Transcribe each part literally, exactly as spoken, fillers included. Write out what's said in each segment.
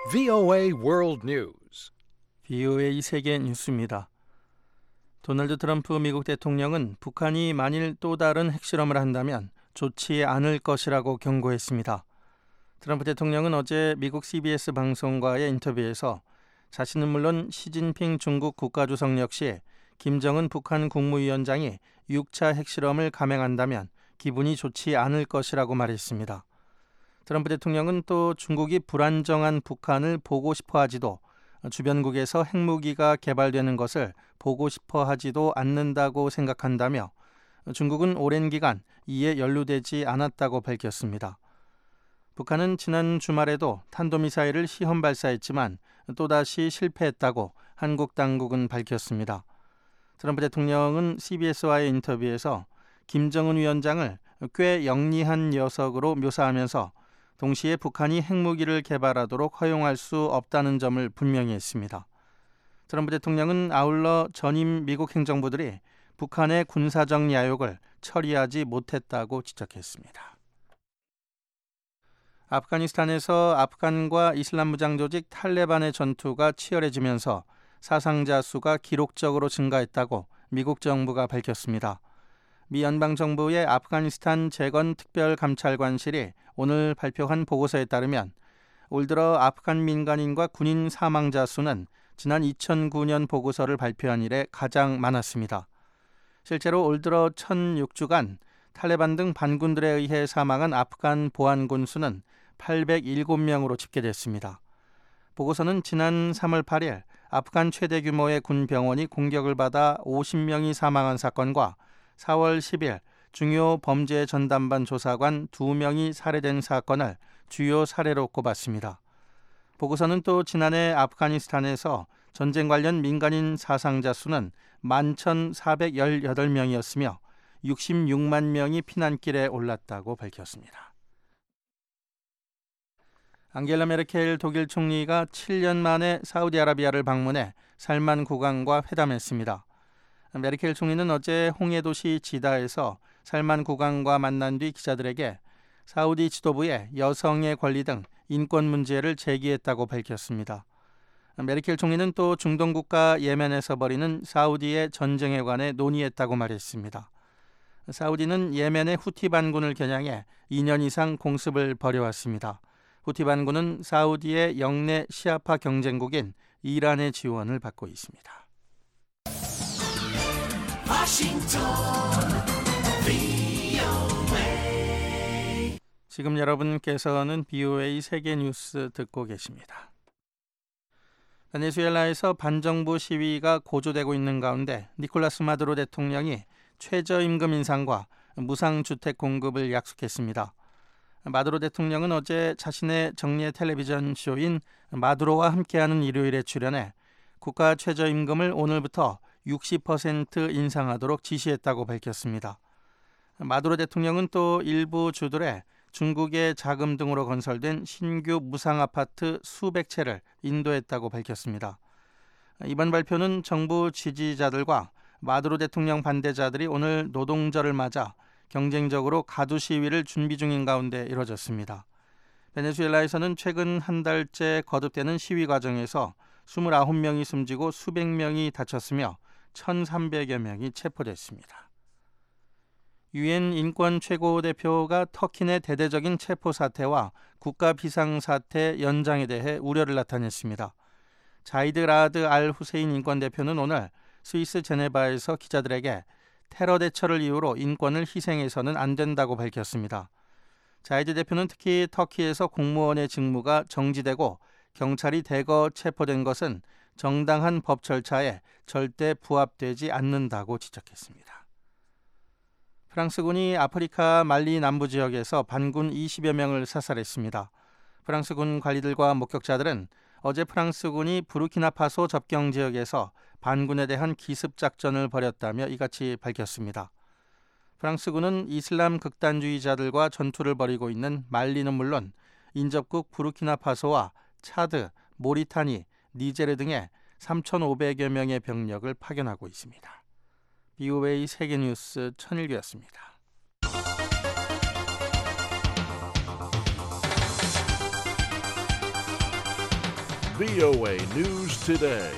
브이오에이 World News. 브이오에이 세계 뉴스입니다. 도널드 트럼프 미국 대통령은 북한이 만일 또 다른 핵실험을 한다면 좋지 않을 것이라고 경고했습니다. 트럼프 대통령은 어제 미국 씨비에스 방송과의 인터뷰에서 자신은 물론 시진핑 중국 국가주석 역시 김정은 북한 국무위원장이 육 차 핵실험을 감행한다면 기분이 좋지 않을 것이라고 말했습니다. 트럼프 대통령은 또 중국이 불안정한 북한을 보고 싶어 하지도 주변국에서 핵무기가 개발되는 것을 보고 싶어 하지도 않는다고 생각한다며 중국은 오랜 기간 이에 연루되지 않았다고 밝혔습니다. 북한은 지난 주말에도 탄도미사일을 시험 발사했지만 또다시 실패했다고 한국 당국은 밝혔습니다. 트럼프 대통령은 씨비에스와의 인터뷰에서 김정은 위원장을 꽤 영리한 녀석으로 묘사하면서 동시에 북한이 핵무기를 개발하도록 허용할 수 없다는 점을 분명히 했습니다. 트럼프 대통령은 아울러 전임 미국 행정부들이 북한의 군사적 야욕을 처리하지 못했다고 지적했습니다. 아프가니스탄에서 아프간과 이슬람 무장 조직 탈레반의 전투가 치열해지면서 사상자 수가 기록적으로 증가했다고 미국 정부가 밝혔습니다. 미 연방정부의 아프가니스탄 재건특별감찰관실이 오늘 발표한 보고서에 따르면 올 들어 아프간 민간인과 군인 사망자 수는 지난 이천구 년 보고서를 발표한 이래 가장 많았습니다. 실제로 올 들어 천육 주간 탈레반 등 반군들에 의해 사망한 아프간 보안군 수는 팔백칠 명으로 집계됐습니다. 보고서는 지난 삼월 팔일 아프간 최대 규모의 군 병원이 공격을 받아 오십 명이 사망한 사건과 사월 십일 중요 범죄 전담반 조사관 두 명이 살해된 사건을 주요 사례로 꼽았습니다. 보고서는 또 지난해 아프가니스탄에서 전쟁 관련 민간인 사상자 수는 만 천사백십팔 명이었으며 육십육만 명이 피난길에 올랐다고 밝혔습니다. 앙겔라 메르켈 독일 총리가 칠 년 만에 사우디아라비아를 방문해 살만 국왕과 회담했습니다. 메르켈 총리는 어제 홍해 도시 지다에서 살만 국왕과 만난 뒤 기자들에게 사우디 지도부에 여성의 권리 등 인권 문제를 제기했다고 밝혔습니다. 메르켈 총리는 또 중동 국가 예멘에서 벌이는 사우디의 전쟁에 관해 논의했다고 말했습니다. 사우디는 예멘의 후티 반군을 겨냥해 이 년 이상 공습을 벌여왔습니다. 후티 반군은 사우디의 영내 시아파 경쟁국인 이란의 지원을 받고 있습니다. 워싱턴 브이오에이. 지금 여러분께서는 브이오에이 세계 뉴스 듣고 계십니다. 베네수엘라에서 반정부 시위가 고조되고 있는 가운데 니콜라스 마두로 대통령이 최저임금 인상과 무상주택 공급을 약속했습니다. 마두로 대통령은 어제 자신의 정례 텔레비전 쇼인 마두로와 함께하는 일요일에 출연해 국가 최저임금을 오늘부터 육십 퍼센트 인상하도록 지시했다고 밝혔습니다. 마두로 대통령은 또 일부 주들에 중국의 자금 등으로 건설된 신규 무상아파트 수백 채를 인도했다고 밝혔습니다. 이번 발표는 정부 지지자들과 마두로 대통령 반대자들이 오늘 노동절을 맞아 경쟁적으로 가두 시위를 준비 중인 가운데 이뤄졌습니다. 베네수엘라에서는 최근 한 달째 거듭되는 시위 과정에서 이십구 명이 숨지고 수백 명이 다쳤으며 천삼백여 명이 체포됐습니다. 유엔 인권 최고대표가 터키 내 대대적인 체포 사태와 국가 비상사태 연장에 대해 우려를 나타냈습니다. 자이드 라드 알 후세인 인권대표는 오늘 스위스 제네바에서 기자들에게 테러 대처를 이유로 인권을 희생해서는 안 된다고 밝혔습니다. 자이드 대표는 특히 터키에서 공무원의 직무가 정지되고 경찰이 대거 체포된 것은 정당한 법 절차에 절대 부합되지 않는다고 지적했습니다. 프랑스군이 아프리카 말리 남부 지역에서 반군 이십여 명을 사살했습니다. 프랑스군 관리들과 목격자들은 어제 프랑스군이 부르키나파소 접경 지역에서 반군에 대한 기습작전을 벌였다며 이같이 밝혔습니다. 프랑스군은 이슬람 극단주의자들과 전투를 벌이고 있는 말리는 물론 인접국 부르키나파소와 차드, 모리타니, 니제르 등에 삼천오백여 명의 병력을 파견하고 있습니다. 브이오에이 세계뉴스 천일규였습니다. 브이오에이 News Today.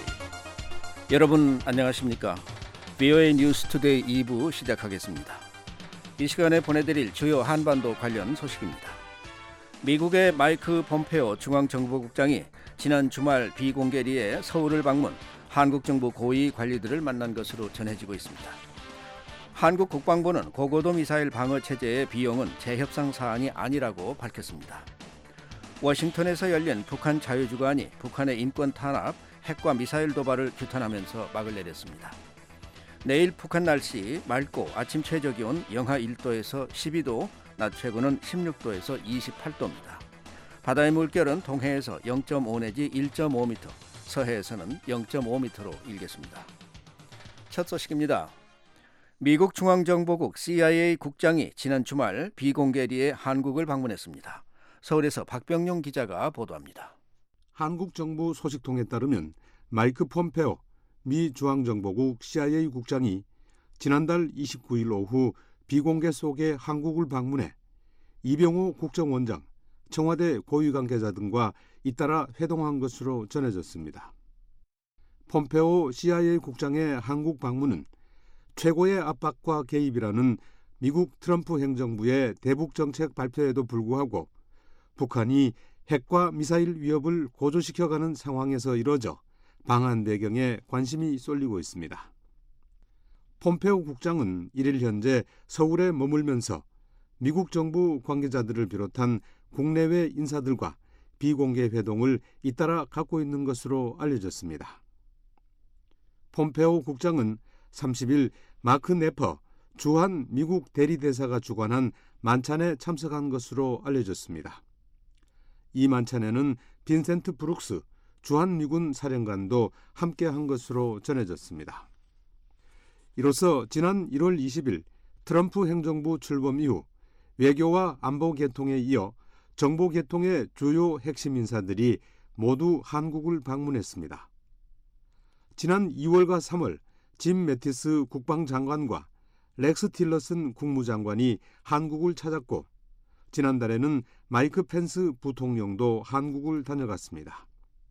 여러분 안녕하십니까? 브이오에이 뉴스 투데이 이 부 시작하겠습니다. 이 시간에 보내드릴 주요 한반도 관련 소식입니다. 미국의 마이크 폼페오 중앙정보국장이 지난 주말 비공개리에 서울을 방문, 한국 정부 고위 관리들을 만난 것으로 전해지고 있습니다. 한국 국방부는 고고도 미사일 방어 체제의 비용은 재협상 사안이 아니라고 밝혔습니다. 워싱턴에서 열린 북한 자유주간이 북한의 인권 탄압, 핵과 미사일 도발을 규탄하면서 막을 내렸습니다. 내일 북한 날씨 맑고 아침 최저기온 영하 일 도에서 십이 도, 낮 최고는 십육 도에서 이십팔 도입니다. 바다의 물결은 동해에서 영 점 오 내지 일 점 오 미터, 서해에서는 영 점 오 미터로 일겠습니다. 첫 소식입니다. 미국 중앙정보국 씨아이에이 국장이 지난 주말 비공개리에 한국을 방문했습니다. 서울에서 박병용 기자가 보도합니다. 한국 정부 소식통에 따르면 마이크 폼페오 미 중앙정보국 씨아이에이 국장이 지난달 이십구 일 오후 비공개 속에 한국을 방문해 이병호 국정원장, 청와대 고위 관계자 등과 잇따라 회동한 것으로 전해졌습니다. 폼페오 씨아이에이 국장의 한국 방문은 최고의 압박과 개입이라는 미국 트럼프 행정부의 대북 정책 발표에도 불구하고 북한이 핵과 미사일 위협을 고조시켜가는 상황에서 이뤄져 방한 배경에 관심이 쏠리고 있습니다. 폼페오 국장은 일 일 현재 서울에 머물면서 미국 정부 관계자들을 비롯한 국내외 인사들과 비공개 회동을 잇따라 갖고 있는 것으로 알려졌습니다. 폼페오 국장은 삼십 일 마크 네퍼 주한 미국 대리대사가 주관한 만찬에 참석한 것으로 알려졌습니다. 이 만찬에는 빈센트 브룩스 주한미군 사령관도 함께한 것으로 전해졌습니다. 이로써 지난 일월 이십일 트럼프 행정부 출범 이후 외교와 안보 개통에 이어 정보 개통의 주요 핵심 인사들이 모두 한국을 방문했습니다. 지난 이월과 삼월 짐 매티스 국방장관과 렉스 틸러슨 국무장관이 한국을 찾았고 지난달에는 마이크 펜스 부통령도 한국을 다녀갔습니다.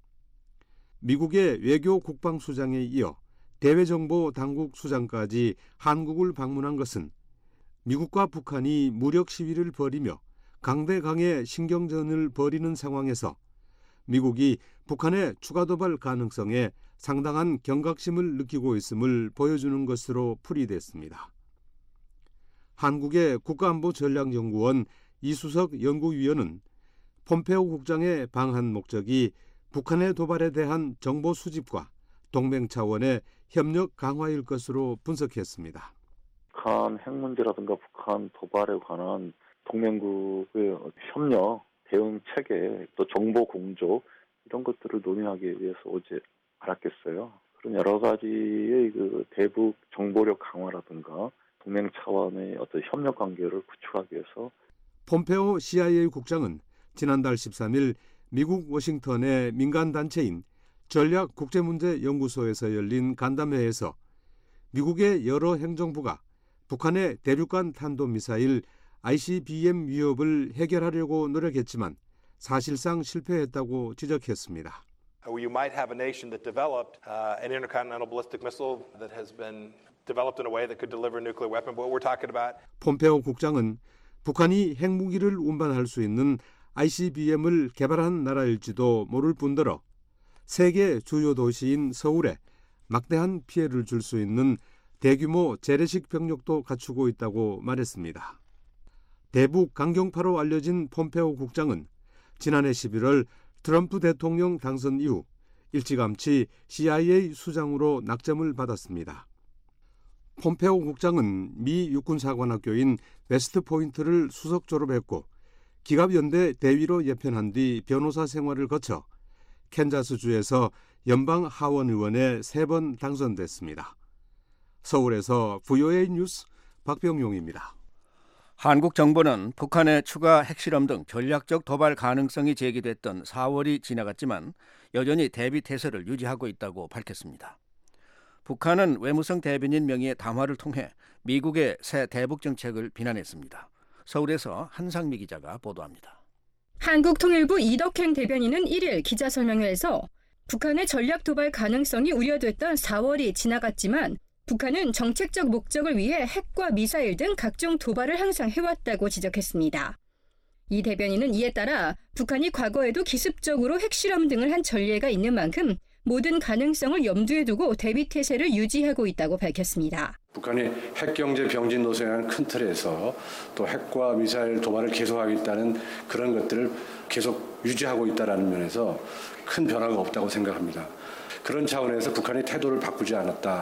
미국의 외교 국방수장에 이어 대외정보 당국 수장까지 한국을 방문한 것은 미국과 북한이 무력 시위를 벌이며 강대강의 신경전을 벌이는 상황에서 미국이 북한의 추가 도발 가능성에 상당한 경각심을 느끼고 있음을 보여주는 것으로 풀이됐습니다. 한국의 국가안보전략연구원 이수석 연구위원은 폼페오 국장의 방한 목적이 북한의 도발에 대한 정보 수집과 동맹 차원의 협력 강화일 것으로 분석했습니다. 북한 핵 문제라든가 북한 도발에 관한 동맹국의 협력, 대응 체계, 또 정보 공조 이런 것들을 논의하기 위해서 오지 않았겠어요. 그런 여러 가지의 그 대북 정보력 강화라든가 동맹 차원의 어떤 협력 관계를 구축하기 위해서 폼페오 씨아이에이 국장은 지난달 십삼 일 미국 워싱턴의 민간단체인 전략국제문제연구소에서 열린 간담회에서 미국의 여러 행정부가 북한의 대륙간 탄도미사일 아이씨비엠 위협을 해결하려고 노력했지만 사실상 실패했다고 지적했습니다. You might have a nation that developed uh, an intercontinental ballistic missile that has been developed in a way that could deliver a nuclear weapon. But what we're talking about. 폼페오 국장은 북한이 핵무기를 운반할 수 있는 아이씨비엠을 개발한 나라일지도 모를 뿐더러 세계 주요 도시인 서울에 막대한 피해를 줄 수 있는 대규모 재래식 병력도 갖추고 있다고 말했습니다. 대북 강경파로 알려진 폼페오 국장은 지난해 십일월 트럼프 대통령 당선 이후 일찌감치 씨아이에이 수장으로 낙점을 받았습니다. 폼페오 국장은 미 육군사관학교인 웨스트포인트를 수석 졸업했고 기갑연대 대위로 예편한 뒤 변호사 생활을 거쳐 캔자스주에서 연방 하원 의원에 세 번 당선됐습니다. 서울에서 브이오에이 뉴스 박병용입니다. 한국 정부는 북한의 추가 핵실험 등 전략적 도발 가능성이 제기됐던 사월이 지나갔지만 여전히 대비 태세를 유지하고 있다고 밝혔습니다. 북한은 외무성 대변인 명의의 담화를 통해 미국의 새 대북 정책을 비난했습니다. 서울에서 한상미 기자가 보도합니다. 한국통일부 이덕행 대변인은 일 일 기자설명회에서 북한의 전략 도발 가능성이 우려됐던 사월이 지나갔지만 북한은 정책적 목적을 위해 핵과 미사일 등 각종 도발을 항상 해왔다고 지적했습니다. 이 대변인은 이에 따라 북한이 과거에도 기습적으로 핵실험 등을 한 전례가 있는 만큼 모든 가능성을 염두에 두고 대비태세를 유지하고 있다고 밝혔습니다. 북한이 핵경제 병진 노선이라는 큰 틀에서 또 핵과 미사일 도발을 계속하겠다는 그런 것들을 계속 유지하고 있다는 면에서 큰 변화가 없다고 생각합니다. 그런 차원에서 북한이 태도를 바꾸지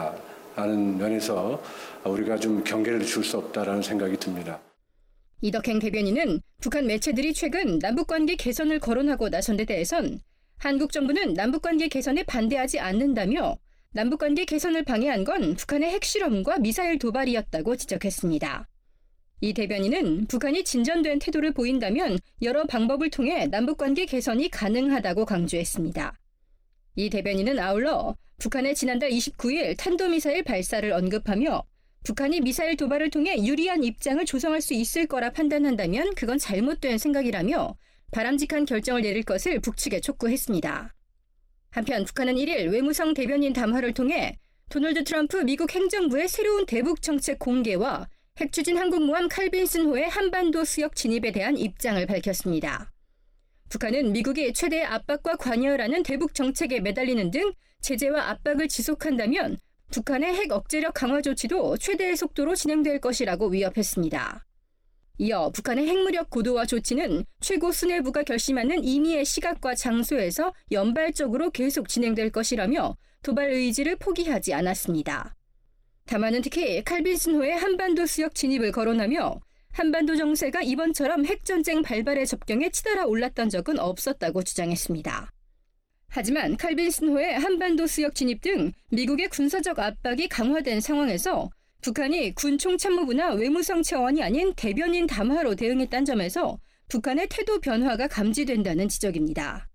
않았다는 면에서 우리가 좀 경계를 줄 수 없다는 생각이 듭니다. 이덕행 대변인은 북한 매체들이 최근 남북관계 개선을 거론하고 나선 데 대해선 한국 정부는 남북관계 개선에 반대하지 않는다며 남북관계 개선을 방해한 건 북한의 핵실험과 미사일 도발이었다고 지적했습니다. 이 대변인은 북한이 진전된 태도를 보인다면 여러 방법을 통해 남북관계 개선이 가능하다고 강조했습니다. 이 대변인은 아울러 북한의 지난달 이십구일 탄도미사일 발사를 언급하며 북한이 미사일 도발을 통해 유리한 입장을 조성할 수 있을 거라 판단한다면 그건 잘못된 생각이라며 바람직한 결정을 내릴 것을 북측에 촉구했습니다. 한편 북한은 일일 외무성 대변인 담화를 통해 도널드 트럼프 미국 행정부의 새로운 대북 정책 공개와 핵추진 항공모함 칼빈슨호의 한반도 수역 진입에 대한 입장을 밝혔습니다. 북한은 미국이 최대의 압박과 관여라는 대북 정책에 매달리는 등 제재와 압박을 지속한다면 북한의 핵 억제력 강화 조치도 최대의 속도로 진행될 것이라고 위협했습니다. 이어 북한의 핵무력 고도화 조치는 최고 수뇌부가 결심하는 임의의 시각과 장소에서 연발적으로 계속 진행될 것이라며 도발 의지를 포기하지 않았습니다. 다만은 특히 칼빈슨호의 한반도 수역 진입을 거론하며 한반도 정세가 이번처럼 핵전쟁 발발의 접경에 치달아 올랐던 적은 없었다고 주장했습니다. 하지만 칼빈슨호의 한반도 수역 진입 등 미국의 군사적 압박이 강화된 상황에서 북한이 군총참모부나 외무성 차원이 아닌 대변인 담화로 대응했다는 점에서 북한의 태도 변화가 감지된다는 지적입니다.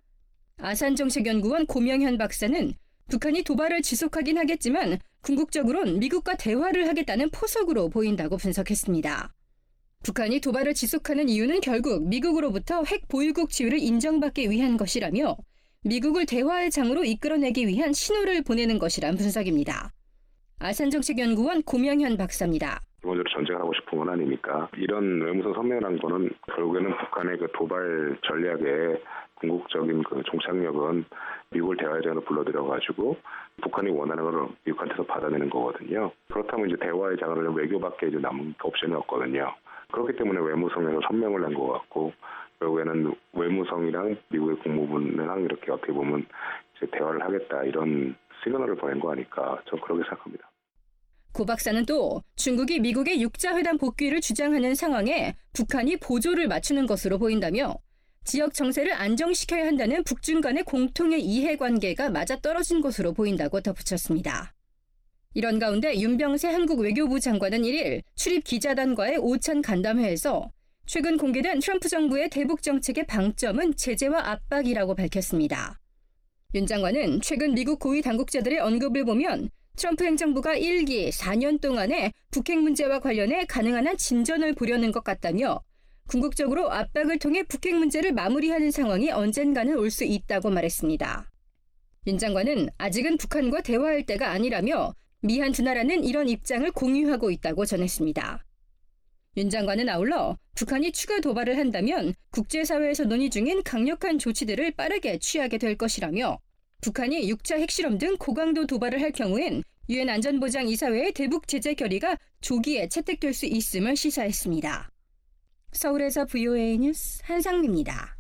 아산정책연구원 고명현 박사는 북한이 도발을 지속하긴 하겠지만 궁극적으론 미국과 대화를 하겠다는 포석으로 보인다고 분석했습니다. 북한이 도발을 지속하는 이유는 결국 미국으로부터 핵 보유국 지위를 인정받기 위한 것이라며 미국을 대화의 장으로 이끌어내기 위한 신호를 보내는 것이란 분석입니다. 아산정책연구원 고명현 박사입니다. 기본적으로 전쟁을 하고 싶은 건 아니니까 이런 외무성 선명을 한 거는 결국에는 북한의 그 도발 전략의 궁극적인 그 종착역은 미국을 대화의 장으로 불러들여가지고 북한이 원하는 걸 미국한테서 받아내는 거거든요. 그렇다면 이제 대화의 장을 외교밖에 이제 남은 옵션이 없거든요. 그렇기 때문에 외무성에서 선명을 한 것 같고 결국에는 외무성이랑 미국의 국무부랑 이렇게 어떻게 보면 이제 대화를 하겠다 이런 시그널을 보낸 거 아닐까 저는 그렇게 생각합니다. 고 박사는 또 중국이 미국의 육자회담 복귀를 주장하는 상황에 북한이 보조를 맞추는 것으로 보인다며 지역 정세를 안정시켜야 한다는 북중 간의 공통의 이해관계가 맞아떨어진 것으로 보인다고 덧붙였습니다. 이런 가운데 윤병세 한국 외교부 장관은 일일 출입 기자단과의 오찬 간담회에서 최근 공개된 트럼프 정부의 대북 정책의 방점은 제재와 압박이라고 밝혔습니다. 윤 장관은 최근 미국 고위 당국자들의 언급을 보면 트럼프 행정부가 일기 사 년 동안에 북핵 문제와 관련해 가능한 한 진전을 보려는 것 같다며 궁극적으로 압박을 통해 북핵 문제를 마무리하는 상황이 언젠가는 올 수 있다고 말했습니다. 윤 장관은 아직은 북한과 대화할 때가 아니라며 미한 두 나라는 이런 입장을 공유하고 있다고 전했습니다. 윤 장관은 아울러 북한이 추가 도발을 한다면 국제사회에서 논의 중인 강력한 조치들을 빠르게 취하게 될 것이라며 북한이 육자 핵실험 등 고강도 도발을 할 경우엔 유엔 안전보장이사회의 대북 제재 결의가 조기에 채택될 수 있음을 시사했습니다. 서울에서 브이오에이 뉴스 한상미입니다.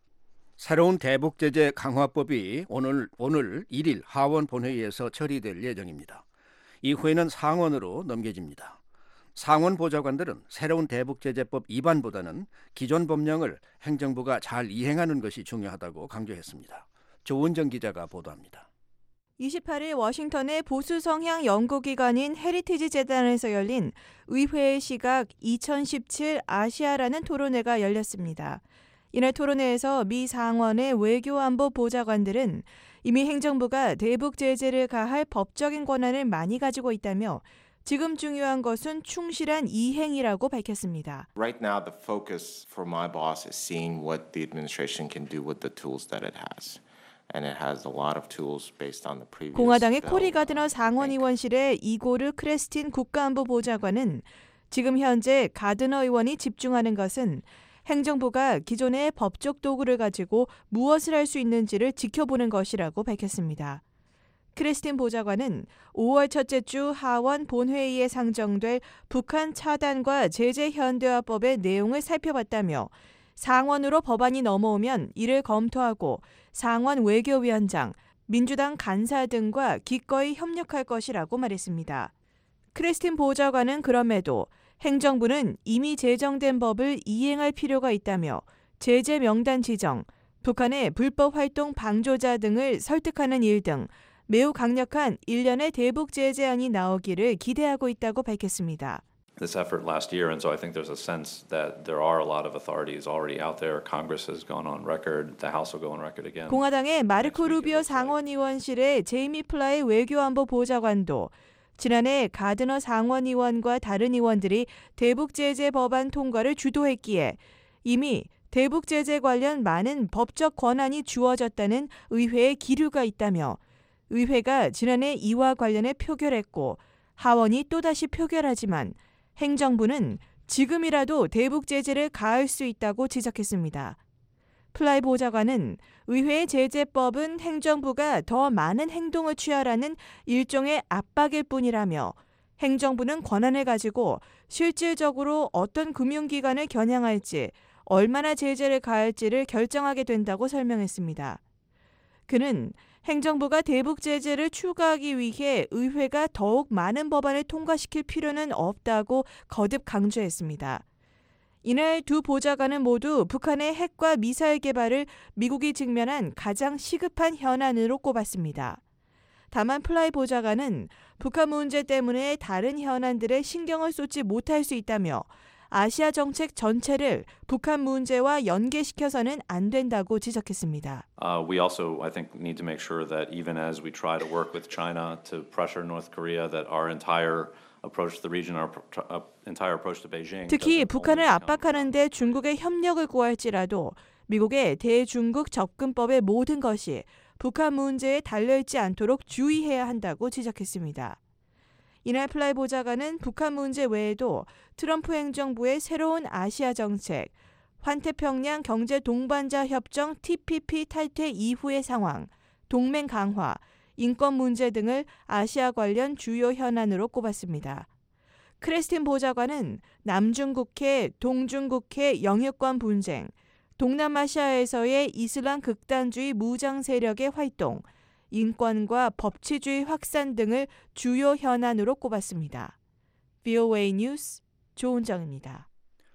새로운 대북 제재 강화법이 오늘 오늘 일일 하원 본회의에서 처리될 예정입니다. 이후에는 상원으로 넘겨집니다. 상원 보좌관들은 새로운 대북제재법 위반보다는 기존 법령을 행정부가 잘 이행하는 것이 중요하다고 강조했습니다. 조은정 기자가 보도합니다. 이십팔일 워싱턴의 보수 성향 연구기관인 헤리티지 재단에서 열린 의회의 시각 이천십칠 아시아라는 토론회가 열렸습니다. 이날 토론회에서 미 상원의 외교안보 보좌관들은 이미 행정부가 대북 제재를 가할 법적인 권한을 많이 가지고 있다며 지금 중요한 것은 충실한 이행이라고 밝혔습니다. Right now the focus for my boss is seeing what the administration can do with the tools that it has. 공화당의 코리 가드너 상원의원실의 이고르 크레스틴 국가안보 보좌관은 지금 현재 가드너 의원이 집중하는 것은 행정부가 기존의 법적 도구를 가지고 무엇을 할 수 있는지를 지켜보는 것이라고 밝혔습니다. 크리스틴 보좌관은 오월 첫째 주 하원 본회의에 상정될 북한 차단과 제재 현대화법의 내용을 살펴봤다며 상원으로 법안이 넘어오면 이를 검토하고 상원 외교위원장, 민주당 간사 등과 기꺼이 협력할 것이라고 말했습니다. 크리스틴 보좌관은 그럼에도 행정부는 이미 제정된 법을 이행할 필요가 있다며 제재 명단 지정, 북한의 불법 활동 방조자 등을 설득하는 일 등 매우 강력한 일련의 대북 제재안이 나오기를 기대하고 있다고 밝혔습니다. This effort last year, and so I think there's a sense that there are a lot of authorities already out there. Congress has gone on record. The House will go on record again. 공화당의 마르코 루비오 상원의원실의 제이미 플라이 외교안보 보좌관도 지난해 가드너 상원의원과 다른 의원들이 대북 제재 법안 통과를 주도했기에 이미 대북 제재 관련 많은 법적 권한이 주어졌다는 의회의 기류가 있다며 의회가 지난해 이와 관련해 표결했고 하원이 또다시 표결하지만 행정부는 지금이라도 대북 제재를 가할 수 있다고 지적했습니다. 플라이 보좌관은 의회의 제재법은 행정부가 더 많은 행동을 취하라는 일종의 압박일 뿐이라며 행정부는 권한을 가지고 실질적으로 어떤 금융기관을 겨냥할지 얼마나 제재를 가할지를 결정하게 된다고 설명했습니다. 그는 행정부가 대북 제재를 추가하기 위해 의회가 더욱 많은 법안을 통과시킬 필요는 없다고 거듭 강조했습니다. 이날 두 보좌관은 모두 북한의 핵과 미사일 개발을 미국이 직면한 가장 시급한 현안으로 꼽았습니다. 다만 플라이 보좌관은 북한 문제 때문에 다른 현안들에 신경을 쏟지 못할 수 있다며 아시아 정책 전체를 북한 문제와 연계시켜서는 안 된다고 지적했습니다. Uh, we also, I think, need to make sure that even as we try to work with China to pressure North Korea, that our entire approach to the region, our entire approach to Beijing. 특히 북한을 압박하는 데 중국의 협력을 구할지라도 미국의 대중국 접근법의 모든 것이 북한 문제에 달려있지 않도록 주의해야 한다고 지적했습니다. 이날 플라이 보좌관은 북한 문제 외에도 트럼프 행정부의 새로운 아시아 정책, 환태평양 경제 동반자 협정 티피피 탈퇴 이후의 상황, 동맹 강화, 인권 문제 등을 아시아 관련 주요 현안으로 꼽았습니다. 크리스틴 보좌관은 남중국해, 동중국해 영유권 분쟁, 동남아시아에서의 이슬람 극단주의 무장 세력의 활동, 인권과 법치주의 확산 등을 주요 현안으로 꼽았습니다. 브이오에이 뉴스 조은정입니다.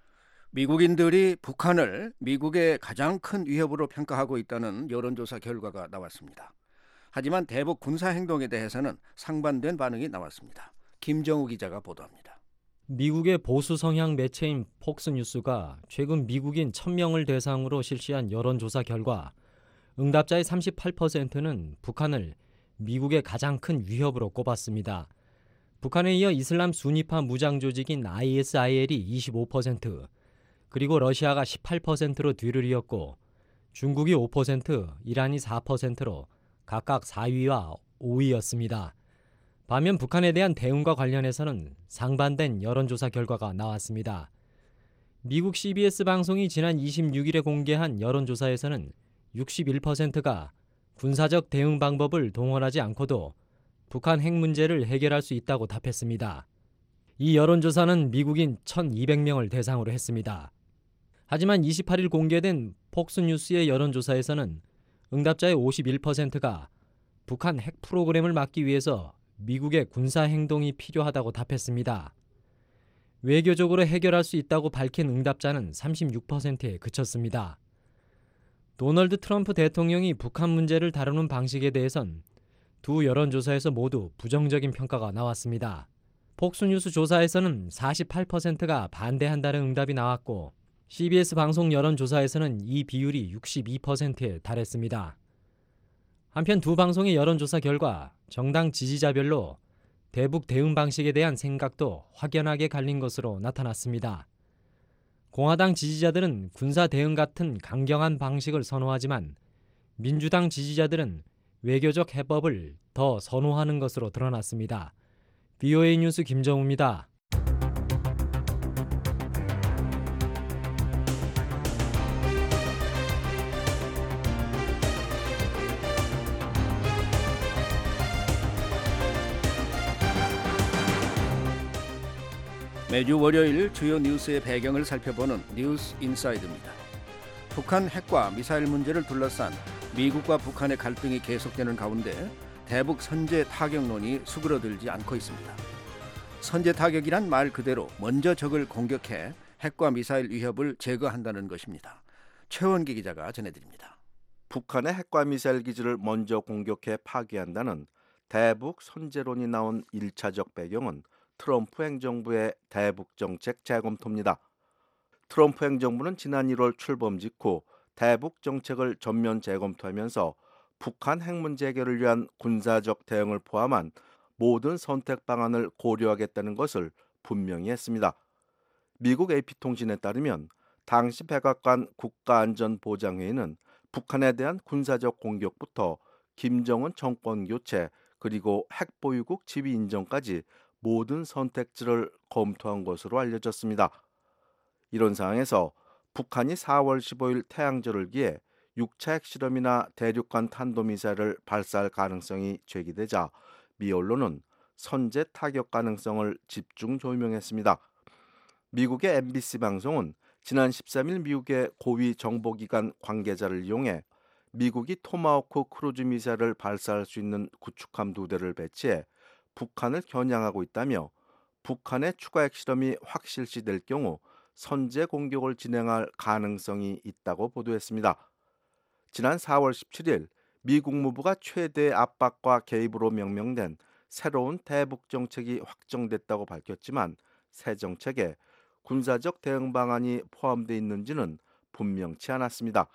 미국인들이 북한을 미국의 가장 큰 위협으로 평가하고 있다는 여론조사 결과가 나왔습니다. 하지만 대북 군사 행동에 대해서는 상반된 반응이 나왔습니다. 김정우 기자가 보도합니다. 미국의 보수 성향 매체인 폭스뉴스가 최근 미국인 천 명을 대상으로 실시한 여론조사 결과 응답자의 삼십팔 퍼센트는 북한을 미국의 가장 큰 위협으로 꼽았습니다. 북한에 이어 이슬람 순위파 무장 조직인 아이에스아이엘이 이십오 퍼센트, 그리고 러시아가 십팔 퍼센트로 뒤를 이었고 중국이 오 퍼센트, 이란이 사 퍼센트로 각각 사 위와 오 위였습니다. 반면 북한에 대한 대응과 관련해서는 상반된 여론조사 결과가 나왔습니다. 미국 씨비에스 방송이 지난 이십육 일에 공개한 여론조사에서는 육십일 퍼센트가 군사적 대응 방법을 동원하지 않고도 북한 핵 문제를 해결할 수 있다고 답했습니다. 이 여론조사는 미국인 천이백 명을 대상으로 했습니다. 하지만 이십팔 일 공개된 폭스뉴스의 여론조사에서는 응답자의 오십일 퍼센트가 북한 핵 프로그램을 막기 위해서 미국의 군사 행동이 필요하다고 답했습니다. 외교적으로 해결할 수 있다고 밝힌 응답자는 삼십육 퍼센트에 그쳤습니다. 도널드 트럼프 대통령이 북한 문제를 다루는 방식에 대해선 두 여론조사에서 모두 부정적인 평가가 나왔습니다. 폭스뉴스 조사에서는 사십팔 퍼센트가 반대한다는 응답이 나왔고 씨비에스 방송 여론조사에서는 이 비율이 육십이 퍼센트에 달했습니다. 한편 두 방송의 여론조사 결과 정당 지지자별로 대북 대응 방식에 대한 생각도 확연하게 갈린 것으로 나타났습니다. 공화당 지지자들은 군사 대응 같은 강경한 방식을 선호하지만 민주당 지지자들은 외교적 해법을 더 선호하는 것으로 드러났습니다. 브이오에이 뉴스 김정우입니다. 매주 월요일 주요 뉴스의 배경을 살펴보는 뉴스 인사이드입니다. 북한 핵과 미사일 문제를 둘러싼 미국과 북한의 갈등이 계속되는 가운데 대북 선제 타격론이 수그러들지 않고 있습니다. 선제 타격이란 말 그대로 먼저 적을 공격해 핵과 미사일 위협을 제거한다는 것입니다. 최원기 기자가 전해드립니다. 북한의 핵과 미사일 기지를 먼저 공격해 파괴한다는 대북 선제론이 나온 일차적 배경은 트럼프 행정부의 대북 정책 재검토입니다. 트럼프 행정부는 지난 일월 출범 직후 대북 정책을 전면 재검토하면서 북한 핵 문제 해결을 위한 군사적 대응을 포함한 모든 선택 방안을 고려하겠다는 것을 분명히 했습니다. 미국 에이피통신에 따르면 당시 백악관 국가안전보장회의는 북한에 대한 군사적 공격부터 김정은 정권 교체 그리고 핵 보유국 지위 인정까지 모든 선택지를 검토한 것으로 알려졌습니다. 이런 상황에서 북한이 사월 십오일 태양절을 기해 육 차 핵실험이나 대륙간 탄도미사일을 발사할 가능성이 제기되자 미 언론은 선제 타격 가능성을 집중 조명했습니다. 미국의 엠비씨 방송은 지난 십삼일 미국의 고위 정보기관 관계자를 이용해 미국이 토마호크 크루즈 미사일을 발사할 수 있는 구축함 두 대를 배치해 북한을 겨냥하고 있다며 북한의 추가 핵실험이 확실시될 경우 선제 공격을 진행할 가능성이 있다고 보도했습니다. 지난 사월 십칠일 미 국무부가 최대 압박과 개입으로 명명된 새로운 대북 정책이 확정됐다고 밝혔지만 새 정책에 군사적 대응 방안이 포함되어 있는지는 분명치 않았습니다.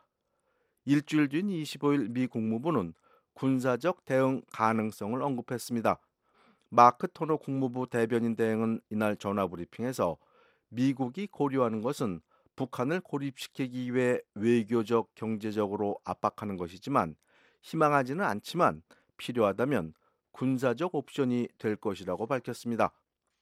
일주일 뒤인 이십오일 미 국무부는 군사적 대응 가능성을 언급했습니다. 마크 토너 국무부 대변인 대행은 이날 전화브리핑에서 미국이 고려하는 것은 북한을 고립시키기 위해 외교적, 경제적으로 압박하는 것이지만 희망하지는 않지만 필요하다면 군사적 옵션이 될 것이라고 밝혔습니다.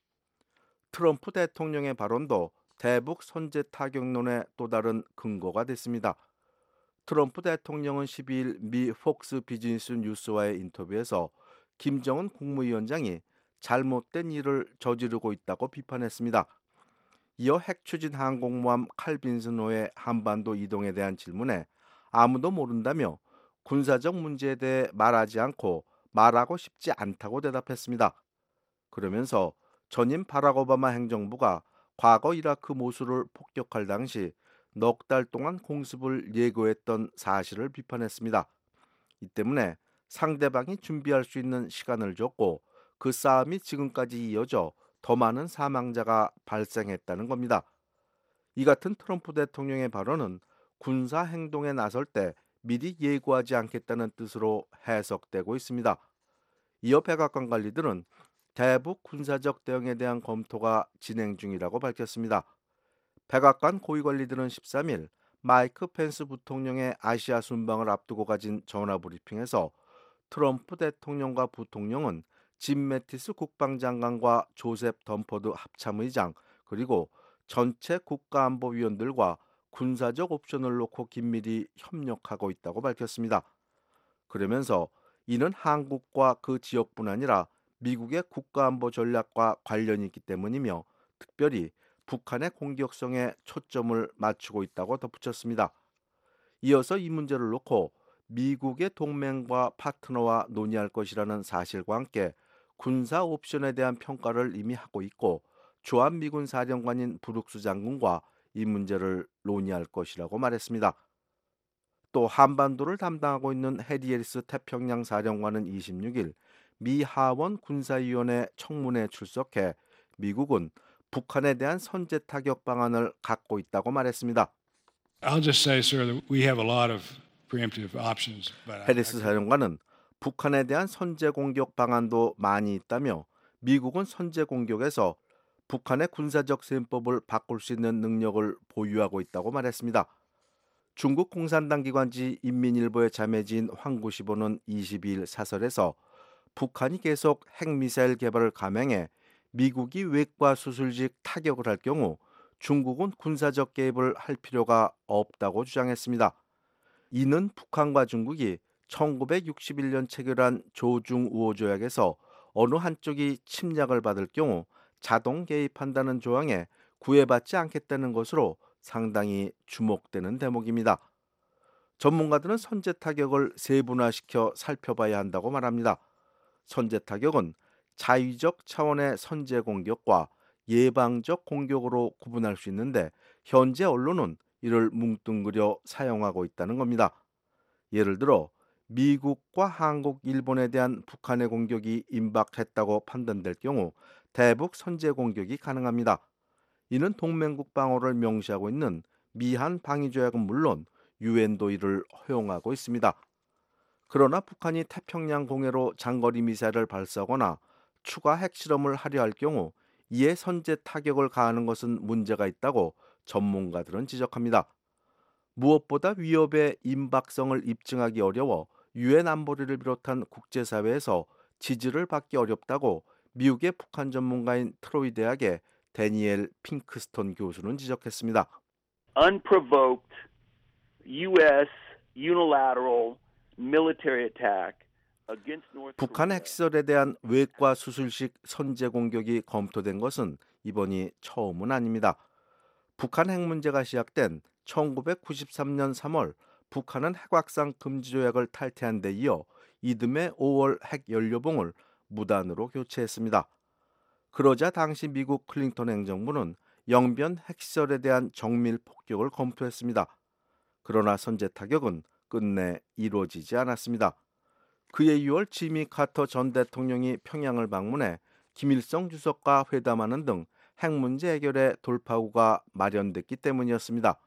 트럼프 대통령의 발언도 대북 선제 타격론의 또 다른 근거가 됐습니다. 트럼프 대통령은 십이일 미 폭스 비즈니스 뉴스와의 인터뷰에서 김정은 국무위원장이 잘못된 일을 저지르고 있다고 비판했습니다. 이어 핵 추진 항공모함 칼빈슨호의 한반도 이동에 대한 질문에 아무도 모른다며 군사적 문제에 대해 말하지 않고 말하고 싶지 않다고 대답했습니다. 그러면서 전임 바락 오바마 행정부가 과거 이라크 모술을 폭격할 당시 넉 달 동안 공습을 예고했던 사실을 비판했습니다. 이 때문에 상대방이 준비할 수 있는 시간을 줬고 그 싸움이 지금까지 이어져 더 많은 사망자가 발생했다는 겁니다. 이 같은 트럼프 대통령의 발언은 군사 행동에 나설 때 미리 예고하지 않겠다는 뜻으로 해석되고 있습니다. 이어 백악관 관리들은 대북 군사적 대응에 대한 검토가 진행 중이라고 밝혔습니다. 백악관 고위 관리들은 십삼일 마이크 펜스 부통령의 아시아 순방을 앞두고 가진 전화 브리핑에서 트럼프 대통령과 부통령은 짐 매티스 국방장관과 조셉 덤퍼드 합참의장 그리고 전체 국가안보위원들과 군사적 옵션을 놓고 긴밀히 협력하고 있다고 밝혔습니다. 그러면서 이는 한국과 그 지역뿐 아니라 미국의 국가안보 전략과 관련이 있기 때문이며 특별히 북한의 공격성에 초점을 맞추고 있다고 덧붙였습니다. 이어서 이 문제를 놓고 미국의 동맹과 파트너와 논의할 것이라는 사실과 함께 군사 옵션에 대한 평가를 이미 하고 있고 주한미군 사령관인 브룩스 장군과 이 문제를 논의할 것이라고 말했습니다. 또 한반도를 담당하고 있는 해리 해리스 태평양 사령관은 이십육일 미 하원 군사위원회 청문회에 출석해 미국은 북한에 대한 선제 타격 방안을 갖고 있다고 말했습니다. I'll just say, sir, that we have a lot of preemptive options. But 해리스 사령관은 북한에 대한 선제 공격 방안도 많이 있다며 미국은 선제 공격에서 북한의 군사적 셈법을 바꿀 수 있는 능력을 보유하고 있다고 말했습니다. 중국 공산당 기관지 인민일보의 자매지인 황구시보는 이십이일 사설에서 북한이 계속 핵미사일 개발을 감행해 미국이 외과 수술직 타격을 할 경우 중국은 군사적 개입을 할 필요가 없다고 주장했습니다. 이는 북한과 중국이 천구백육십일년 체결한 조중우호조약에서 어느 한쪽이 침략을 받을 경우 자동 개입한다는 조항에 구애받지 않겠다는 것으로 상당히 주목되는 대목입니다. 전문가들은 선제 타격을 세분화시켜 살펴봐야 한다고 말합니다. 선제 타격은 자위적 차원의 선제 공격과 예방적 공격으로 구분할 수 있는데 현재 언론은 이를 뭉뚱그려 사용하고 있다는 겁니다. 예를 들어 미국과 한국, 일본에 대한 북한의 공격이 임박했다고 판단될 경우 대북 선제 공격이 가능합니다. 이는 동맹국 방어를 명시하고 있는 미한 방위조약은 물론 유엔도 이를 허용하고 있습니다. 그러나 북한이 태평양 공해로 장거리 미사일을 발사하거나 추가 핵실험을 하려 할 경우 이에 선제 타격을 가하는 것은 문제가 있다고 전문가들은 지적합니다. 무엇보다 위협의 임박성을 입증하기 어려워 유엔 안보리를 비롯한 국제사회에서 지지를 받기 어렵다고 미국의 북한 전문가인 트로이 대학의 데니엘 핑크스톤 교수는 지적했습니다. Unprovoked U.S. unilateral military attack against North 북한 핵시설에 대한 외과 수술식 선제 공격이 검토된 것은 이번이 처음은 아닙니다. 북한 핵 문제가 시작된 천구백구십삼년 삼월 북한은 핵확산 금지 조약을 탈퇴한 데 이어 이듬해 오월 핵 연료봉을 무단으로 교체했습니다. 그러자 당시 미국 클린턴 행정부는 영변 핵시설에 대한 정밀 폭격을 검토했습니다. 그러나 선제 타격은 끝내 이루어지지 않았습니다. 그해 유월 지미 카터 전 대통령이 평양을 방문해 김일성 주석과 회담하는 등 핵 문제 해결의 돌파구가 마련됐기 때문이었습니다.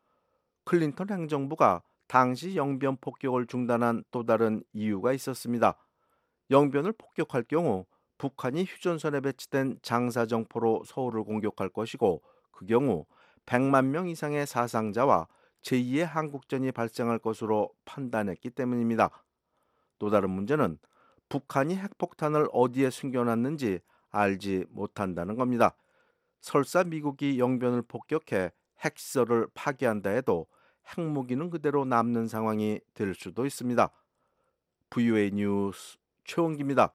클린턴 행정부가 당시 영변 폭격을 중단한 또 다른 이유가 있었습니다. 영변을 폭격할 경우 북한이 휴전선에 배치된 장사정포로 서울을 공격할 것이고 그 경우 백만 명 이상의 사상자와 제이의 한국전이 발생할 것으로 판단했기 때문입니다. 또 다른 문제는 북한이 핵폭탄을 어디에 숨겨놨는지 알지 못한다는 겁니다. 설사 미국이 영변을 폭격해 핵시설을 파괴한다 해도 핵무기는 그대로 남는 상황이 될 수도 있습니다. 브이오에이 뉴스 최원기입니다.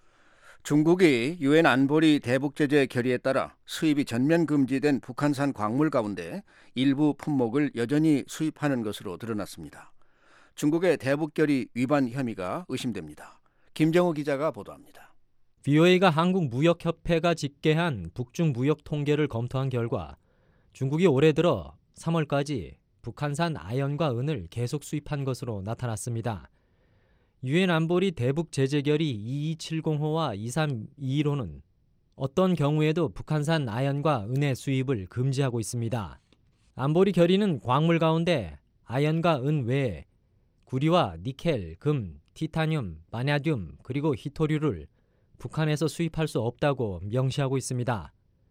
중국이 유엔 안보리 대북제재 결의에 따라 수입이 전면 금지된 북한산 광물 가운데 일부 품목을 여전히 수입하는 것으로 드러났습니다. 중국의 대북결의 위반 혐의가 의심됩니다. 김정우 기자가 보도합니다. 브이오에이가 한국무역협회가 집계한 북중 무역 통계를 검토한 결과 중국이 올해 들어 삼월까지 북한산 아연과 은을 계속 수입한 것으로 나타났습니다. 유엔 안보리 대북 제재 결의 이이칠공호와 이삼이일호는 어떤 경우에도 북한산 아연과 은의 수입을 금지하고 있습니다. 안보리 결의는 광물 가운데 아연과 은 외에 구리와 니켈, 금, 티타늄, 바나듐 그리고 히토류를 북한에서 수입할 수 없다고 명시하고 있습니다.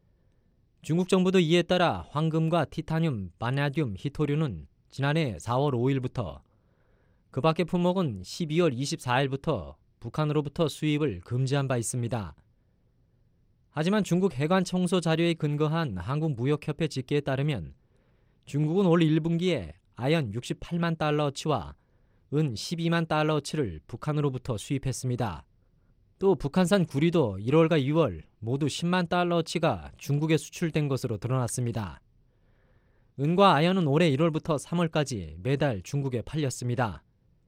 중국 정부도 이에 따라 황금과 티타늄, 바나듐, 히토류는 지난해 사월 오일부터 그 밖의 품목은 십이월 이십사일부터 북한으로부터 수입을 금지한 바 있습니다. 하지만 중국 해관 청소 자료에 근거한 한국무역협회 집계에 따르면 중국은 올 일 분기에 아연 육십팔만 달러어치와 은 십이만 달러어치를 북한으로부터 수입했습니다. 또 북한산 구리도 일월과 이월 모두 십만 달러어치가 중국에 수출된 것으로 드러났습니다. 은과 아연은 올해 일월부터 삼월까지 매달 중국에 팔렸습니다.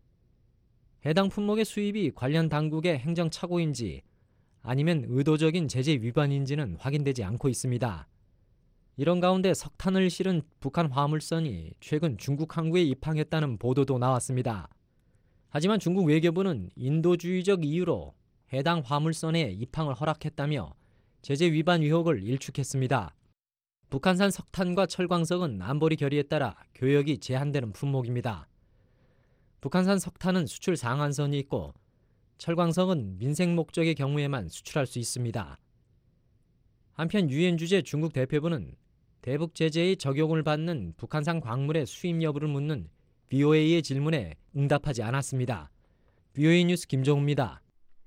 해당 품목의 수입이 관련 당국의 행정착오인지 아니면 의도적인 제재 위반인지는 확인되지 않고 있습니다. 이런 가운데 석탄을 실은 북한 화물선이 최근 중국 항구에 입항했다는 보도도 나왔습니다. 하지만 중국 외교부는 인도주의적 이유로 해당 화물선의 입항을 허락했다며 제재 위반 의혹을 일축했습니다. 북한산 석탄과 철광석은 안보리 결의에 따라 교역이 제한되는 품목입니다. 북한산 석탄은 수출 상한선이 있고 철광석은 민생 목적의 경우에만 수출할 수 있습니다. 한편 유엔 주재 중국 대표부는 대북 제재의 적용을 받는 북한산 광물의 수입 여부를 묻는 브이오에이의 질문에 응답하지 않았습니다. 브이오에이 뉴스 김종우입니다.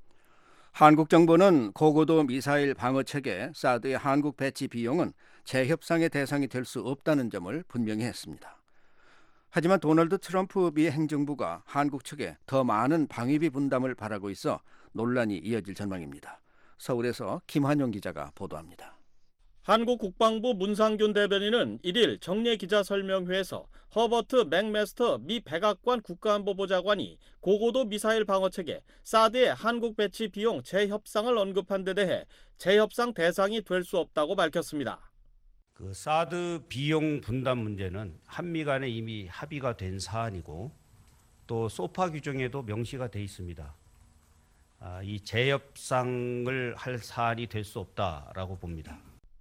한국 정부는 고고도 미사일 방어 체계 사드의 한국 배치 비용은 재협상의 대상이 될 수 없다는 점을 분명히 했습니다. 하지만 도널드 트럼프 미 행정부가 한국 측에 더 많은 방위비 분담을 바라고 있어 논란이 이어질 전망입니다. 서울에서 김환용 기자가 보도합니다. 한국 국방부 문상균 대변인은 일일 정례 기자설명회에서 허버트 맥메스터 미 백악관 국가안보보좌관이 고고도 미사일 방어체계 사드의 한국 배치 비용 재협상을 언급한 데 대해 재협상 대상이 될 수 없다고 밝혔습니다. 그 사드 비용 분담 문제는 한미 간에 이미 합의가 된 사안이고 또 소파 규정에도 명시가 돼 있습니다. 아, 이 재협상을 할 사안이 될 수 없다라고 봅니다.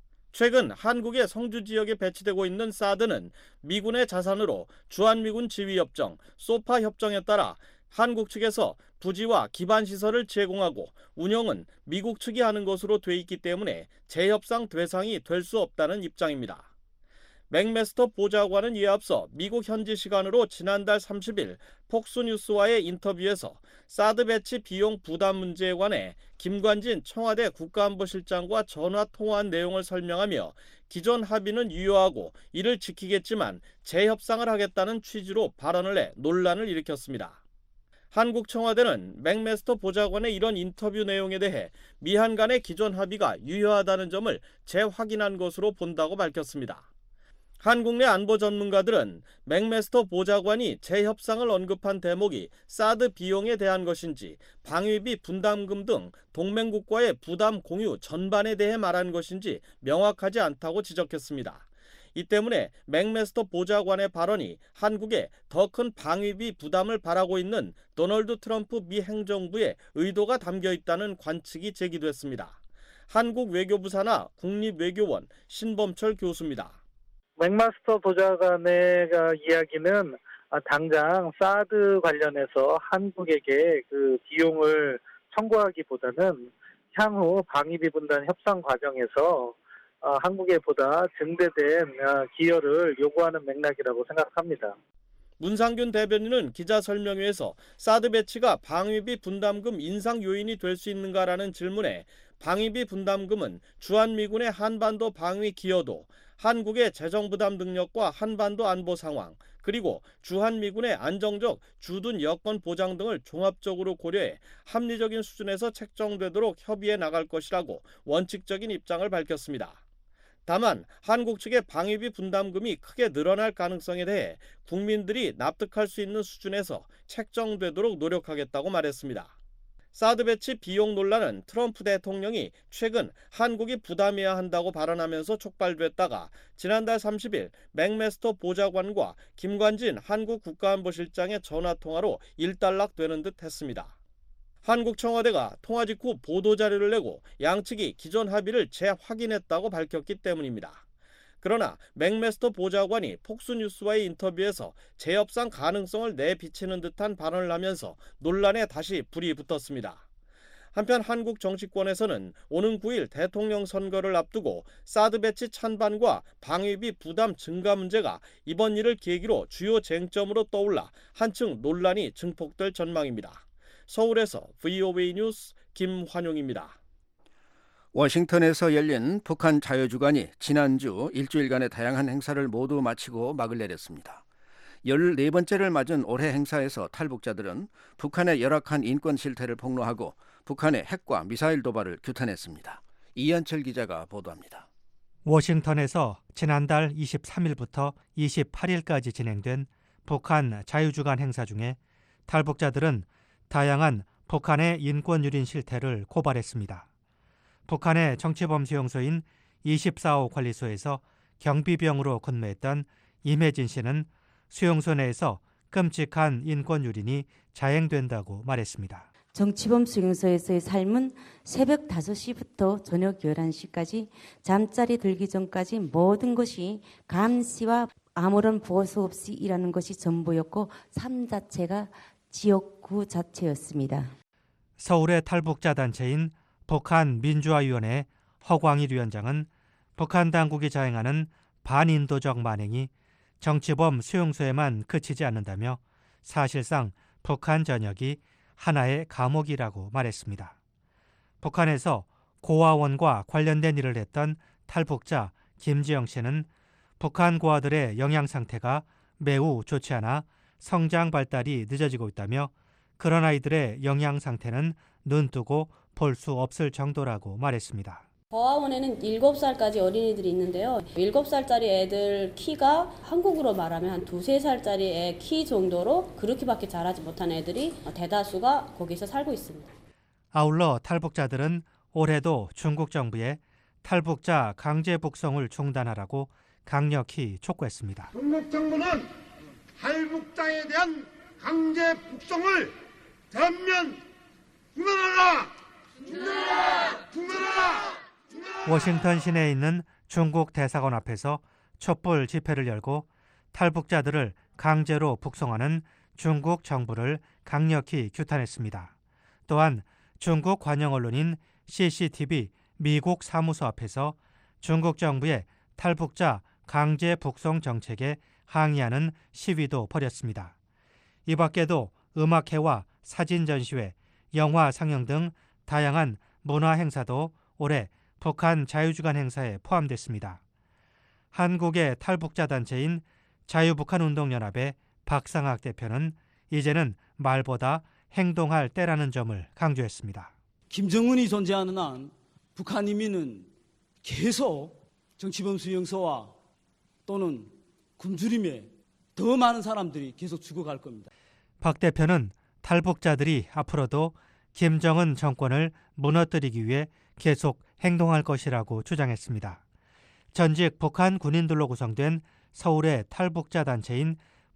최근 한국의 성주 지역에 배치되고 있는 사드는 미군의 자산으로 주한미군 지휘협정, 소파 협정에 따라 한국 측에서 부지와 기반 시설을 제공하고 운영은 미국 측이 하는 것으로 돼 있기 때문에 재협상 대상이 될 수 없다는 입장입니다. 맥메스터 보좌관은 이에 앞서 미국 현지 시간으로 지난달 삼십일 폭스뉴스와의 인터뷰에서 사드 배치 비용 부담 문제에 관해 김관진 청와대 국가안보실장과 전화 통화한 내용을 설명하며 기존 합의는 유효하고 이를 지키겠지만 재협상을 하겠다는 취지로 발언을 해 논란을 일으켰습니다. 한국 청와대는 맥메스터 보좌관의 이런 인터뷰 내용에 대해 미한 간의 기존 합의가 유효하다는 점을 재확인한 것으로 본다고 밝혔습니다. 한국 내 안보 전문가들은 맥메스터 보좌관이 재협상을 언급한 대목이 사드 비용에 대한 것인지 방위비 분담금 등 동맹국과의 부담 공유 전반에 대해 말한 것인지 명확하지 않다고 지적했습니다. 이 때문에 맥메스터 보좌관의 발언이 한국에 더 큰 방위비 부담을 바라고 있는 도널드 트럼프 미 행정부의 의도가 담겨 있다는 관측이 제기됐습니다. 한국 외교부 산하 국립외교원 신범철 교수입니다. 맥마스터 보좌관의 이야기는 당장 사드 관련해서 한국에게 그 비용을 청구하기보다는 향후 방위비 분담 협상 과정에서 한국에 보다 증대된 기여를 요구하는 맥락이라고 생각합니다. 문상균 대변인은 기자설명회에서 사드 배치가 방위비 분담금 인상 요인이 될 수 있는가라는 질문에 방위비 분담금은 주한미군의 한반도 방위 기여도, 한국의 재정 부담 능력과 한반도 안보 상황, 그리고 주한미군의 안정적 주둔 여건 보장 등을 종합적으로 고려해 합리적인 수준에서 책정되도록 협의해 나갈 것이라고 원칙적인 입장을 밝혔습니다. 다만 한국 측의 방위비 분담금이 크게 늘어날 가능성에 대해 국민들이 납득할 수 있는 수준에서 책정되도록 노력하겠다고 말했습니다. 사드 배치 비용 논란은 트럼프 대통령이 최근 한국이 부담해야 한다고 발언하면서 촉발됐다가 지난달 삼십일 맥메스터 보좌관과 김관진 한국 국가안보실장의 전화통화로 일단락되는 듯 했습니다. 한국 청와대가 통화 직후 보도자료를 내고 양측이 기존 합의를 재확인했다고 밝혔기 때문입니다. 그러나 맥메스터 보좌관이 폭스뉴스와의 인터뷰에서 재협상 가능성을 내비치는 듯한 발언을 하면서 논란에 다시 불이 붙었습니다. 한편 한국 정치권에서는 오는 구일 대통령 선거를 앞두고 사드 배치 찬반과 방위비 부담 증가 문제가 이번 일을 계기로 주요 쟁점으로 떠올라 한층 논란이 증폭될 전망입니다. 서울에서 브이오에이 뉴스 김환용입니다. 워싱턴에서 열린 북한 자유주간이 지난주 일주일간의 다양한 행사를 모두 마치고 막을 내렸습니다. 열네 번째를 맞은 올해 행사에서 탈북자들은 북한의 열악한 인권 실태를 폭로하고 북한의 핵과 미사일 도발을 규탄했습니다. 이현철 기자가 보도합니다. 워싱턴에서 지난달 이십삼일부터 이십팔일까지 진행된 북한 자유주간 행사 중에 탈북자들은 다양한 북한의 인권 유린 실태를 고발했습니다. 북한의 정치범 수용소인 이십사호 관리소에서 경비병으로 근무했던 임혜진 씨는 수용소 내에서 끔찍한 인권 유린이 자행된다고 말했습니다. 정치범 수용소에서의 삶은 새벽 다섯 시부터 저녁 열한 시까지 잠자리 들기 전까지 모든 것이 감시와 아무런 보수 없이 일하는 것이 전부였고 삶 자체가 지옥구 자체였습니다. 서울의 탈북자 단체인 북한 민주화위원회 허광일 위원장은 북한 당국이 자행하는 반인도적 만행이 정치범 수용소에만 그치지 않는다며 사실상 북한 전역이 하나의 감옥이라고 말했습니다. 북한에서 고아원과 관련된 일을 했던 탈북자 김지영 씨는 북한 고아들의 영양 상태가 매우 좋지 않아 성장 발달이 늦어지고 있다며 그런 아이들의 영양 상태는 눈뜨고 볼 수 없을 정도라고 말했습니다. 고아원에는 일곱 살까지 어린이들이 있는데요. 일곱 살짜리 애들 키가 한국으로 말하면 한 두세 살짜리 애 키 정도로 그렇게밖에 자라지 못한 애들이 대다수가 거기서 살고 있습니다. 아울러 탈북자들은 올해도 중국 정부에 탈북자 강제 북송을 중단하라고 강력히 촉구했습니다. 중국 정부는 탈북자에 대한 강제 북송을 전면 중단하라! 중단하라! 중단하라! 워싱턴 시내에 있는 중국 대사관 앞에서 촛불 집회를 열고 탈북자들을 강제로 북송하는 중국 정부를 강력히 규탄했습니다. 또한 중국 관영 언론인 씨씨티비 미국 사무소 앞에서 중국 정부의 탈북자 강제 북송 정책에 항의하는 시위도 벌였습니다. 이 밖에도 음악회와 사진 전시회, 영화 상영 등 다양한 문화 행사도 올해 북한 자유주간 행사에 포함됐습니다. 한국의 탈북자 단체인 자유북한운동연합의 박상학 대표는 이제는 말보다 행동할 때라는 점을 강조했습니다. 김정은이 존재하는 한 북한 인민은 계속 정치범 수용소와 또는 굶주림에 더 많은 사람들이 계속 죽어갈 겁니다. 박 대표는 탈북자들이 앞으로도 김정은 정권을 무너뜨리기 위해 계속 행동할 것이라고 주장했습니다. 전직 북한 군인들로 구성된 서울의 탈북자 단체인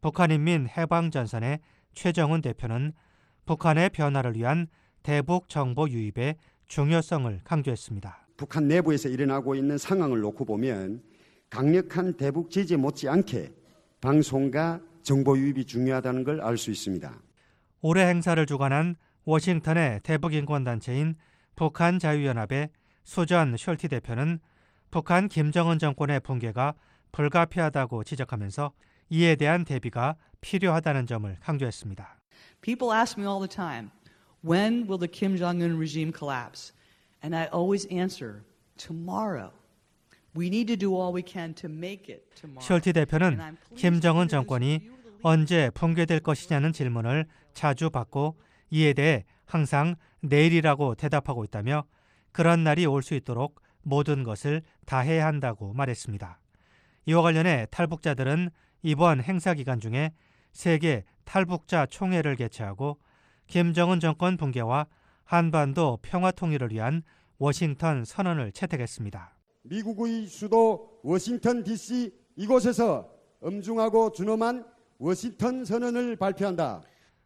북한인민해방전선의 최정훈 대표는 북한의 변화를 위한 대북 정보 유입의 중요성을 강조했습니다. 북한 내부에서 일어나고 있는 상황을 놓고 보면 강력한 대북 지지 못지않게 방송과 정보 유입이 중요하다는 걸 알 수 있습니다. 올해 행사를 주관한 워싱턴의 대북인권단체인 북한자유연합의 수전 숄티 대표는 북한 김정은 정권의 붕괴가 불가피하다고 지적하면서 이에 대한 대비가 필요하다는 점을 강조했습니다. People ask me all the time, when will the Kim Jong-un regime collapse? And I always answer, tomorrow. We need to do all we can to make it tomorrow. 숄티 대표는 김정은 정권이 언제 붕괴될 것이냐는 질문을 자주 받고 이에 대해 항상 내일이라고 대답하고 있다며 그런 날이 올 수 있도록 모든 것을 다해야 한다고 말했습니다. 이와 관련해 탈북자들은 이번 행사 기간 중에 세계 탈북자 총회를 개최하고 김정은 정권 붕괴와 한반도 평화 통일을 위한 워싱턴 선언을 채택했습니다. 미국의 수도 워싱턴 디씨 이곳에서 엄중하고 준엄한 워싱턴 선언을 발표한다.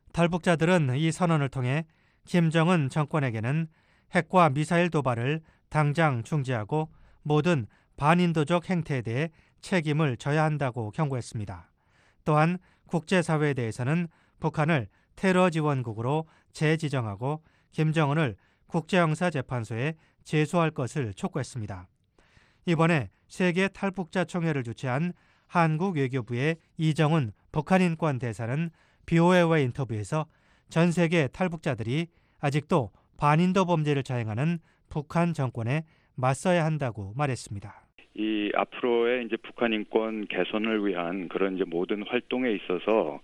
탈북자들은 이 선언을 통해 김정은 정권에게는 핵과 미사일 도발을 당장 중지하고 모든 반인도적 행태에 대해 책임을 져야 한다고 경고했습니다. 또한 국제사회에 대해서는 북한을 테러 지원국으로 재지정하고 김정은을 국제형사재판소에 제소할 것을 촉구했습니다. 이번에 세계 탈북자 총회를 주최한 한국 외교부의 이정훈 북한인권 대사는 비오에이와의 인터뷰에서 전 세계 탈북자들이 아직도 반인도 범죄를 자행하는 북한 정권에 맞서야 한다고 말했습니다. 이 앞으로의 이제 북한 인권 개선을 위한 그런 이제 모든 활동에 있어서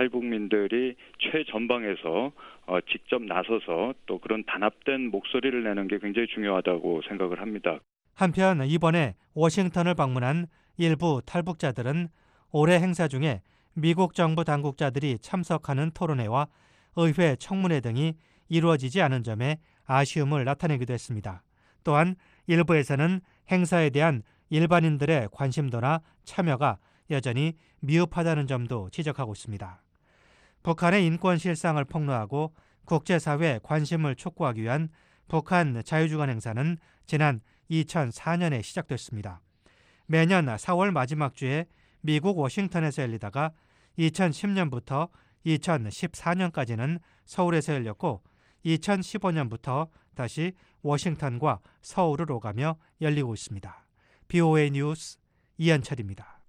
탈북민들이 최전방에서 어, 직접 나서서 또 그런 단합된 목소리를 내는 게 굉장히 중요하다고 생각을 합니다. 한편 이번에 워싱턴을 방문한 일부 탈북자들은 올해 행사 중에 미국 정부 당국자들이 참석하는 토론회와 의회 청문회 등이 이루어지지 않은 점에 아쉬움을 나타내기도 했습니다. 또한 일부에서는 행사에 대한 일반인들의 관심도나 참여가 여전히 미흡하다는 점도 지적하고 있습니다. 북한의 인권 실상을 폭로하고 국제사회 관심을 촉구하기 위한 북한 자유주간 행사는 지난 이천사 년에 시작됐습니다. 매년 사월 마지막 주에 미국 워싱턴에서 열리다가 이천십 년부터 이천십사 년까지는 서울에서 열렸고 이천십오 년부터 다시 워싱턴과 서울을 오가며 열리고 있습니다. 비오에이 뉴스 이한철입니다.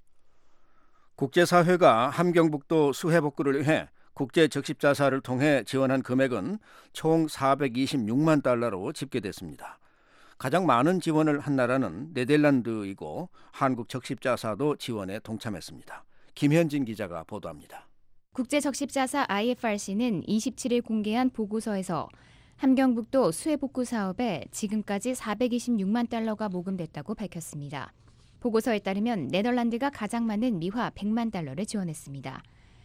국제사회가 함경북도 수해복구를 위해 국제적십자사를 통해 지원한 금액은 총 사백이십육만 달러로 집계됐습니다. 가장 많은 지원을 한 나라는 네덜란드이고 한국적십자사도 지원에 동참했습니다. 김현진 기자가 보도합니다. 국제적십자사 아이에프알씨는 이십칠 일 공개한 보고서에서 함경북도 수해복구 사업에 지금까지 사백이십육만 달러가 모금됐다고 밝혔습니다. 보고서에 따르면 네덜란드가 가장 많은 미화 백만 달러를 지원했습니다.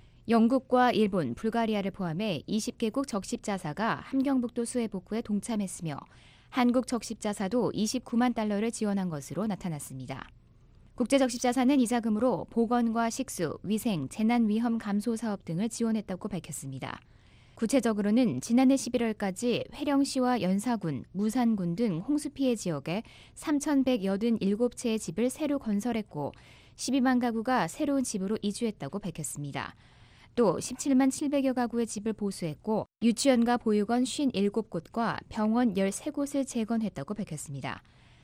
영국과 일본, 불가리아를 포함해 이십 개국 적십자사가 함경북도 수해복구에 동참했으며 한국적십자사도 이십구만 달러를 지원한 것으로 나타났습니다. 국제적십자사는 이 자금으로 보건과 식수, 위생, 재난 위험 감소 사업 등을 지원했다고 밝혔습니다. 구체적으로는 지난해 십일월까지 회령시와 연사군, 무산군 등 홍수 피해 지역에 삼천백팔십칠 채의 집을 새로 건설했고 십이만 가구가 새로운 집으로 이주했다고 밝혔습니다. 또 십칠만 칠백여 가구의 집을 보수했고 유치원과 보육원 오십칠 곳과 병원 십삼 곳을 재건했다고 밝혔습니다.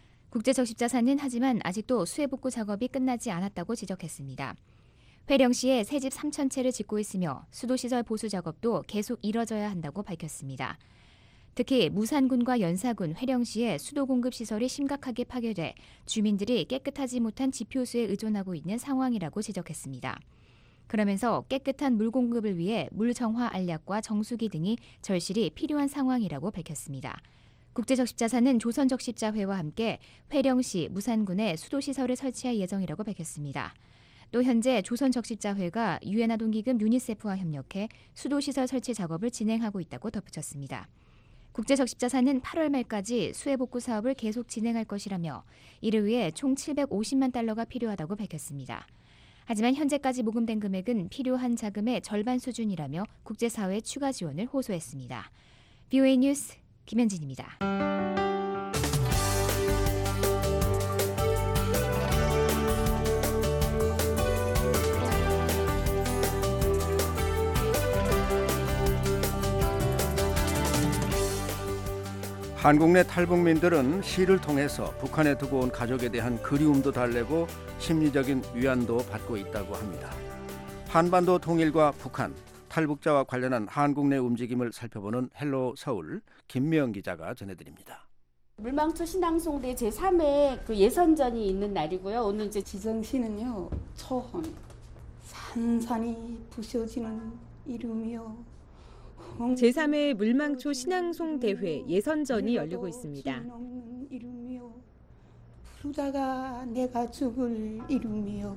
국제적십자사는 하지만 아직도 수해복구 작업이 끝나지 않았다고 지적했습니다. 회령시에 새집 삼천 채를 짓고 있으며 수도시설 보수 작업도 계속 이뤄져야 한다고 밝혔습니다. 특히 무산군과 연사군, 회령시의 수도 공급 시설이 심각하게 파괴돼 주민들이 깨끗하지 못한 지표수에 의존하고 있는 상황이라고 지적했습니다. 그러면서 깨끗한 물 공급을 위해 물 정화 알약과 정수기 등이 절실히 필요한 상황이라고 밝혔습니다. 국제적십자사는 조선적십자회와 함께 회령시, 무산군에 수도시설을 설치할 예정이라고 밝혔습니다. 또 현재 조선적십자회가 유엔 아동기금 유니세프와 협력해 수도시설 설치 작업을 진행하고 있다고 덧붙였습니다. 국제적십자사는 팔월 말까지 수해복구 사업을 계속 진행할 것이라며 이를 위해 총 칠백오십만 달러가 필요하다고 밝혔습니다. 하지만 현재까지 모금된 금액은 필요한 자금의 절반 수준이라며 국제사회 추가 지원을 호소했습니다. 비오에이 뉴스 김현진입니다. 한국 내 탈북민들은 시를 통해서 북한에 두고 온 가족에 대한 그리움도 달래고 심리적인 위안도 받고 있다고 합니다. 한반도 통일과 북한, 탈북자와 관련한 한국 내 움직임을 살펴보는 헬로 서울 김미영 기자가 전해드립니다. 물망초 신앙송대 제삼 회 그 예선전이 있는 날이고요. 오늘 이제 지정시는요. 초혼, 산산이 부셔지는 이름이요. 제삼 회 물망초 신앙송 대회 예선전이 열리고 있습니다. 부르다가 내가 죽을 이름이요.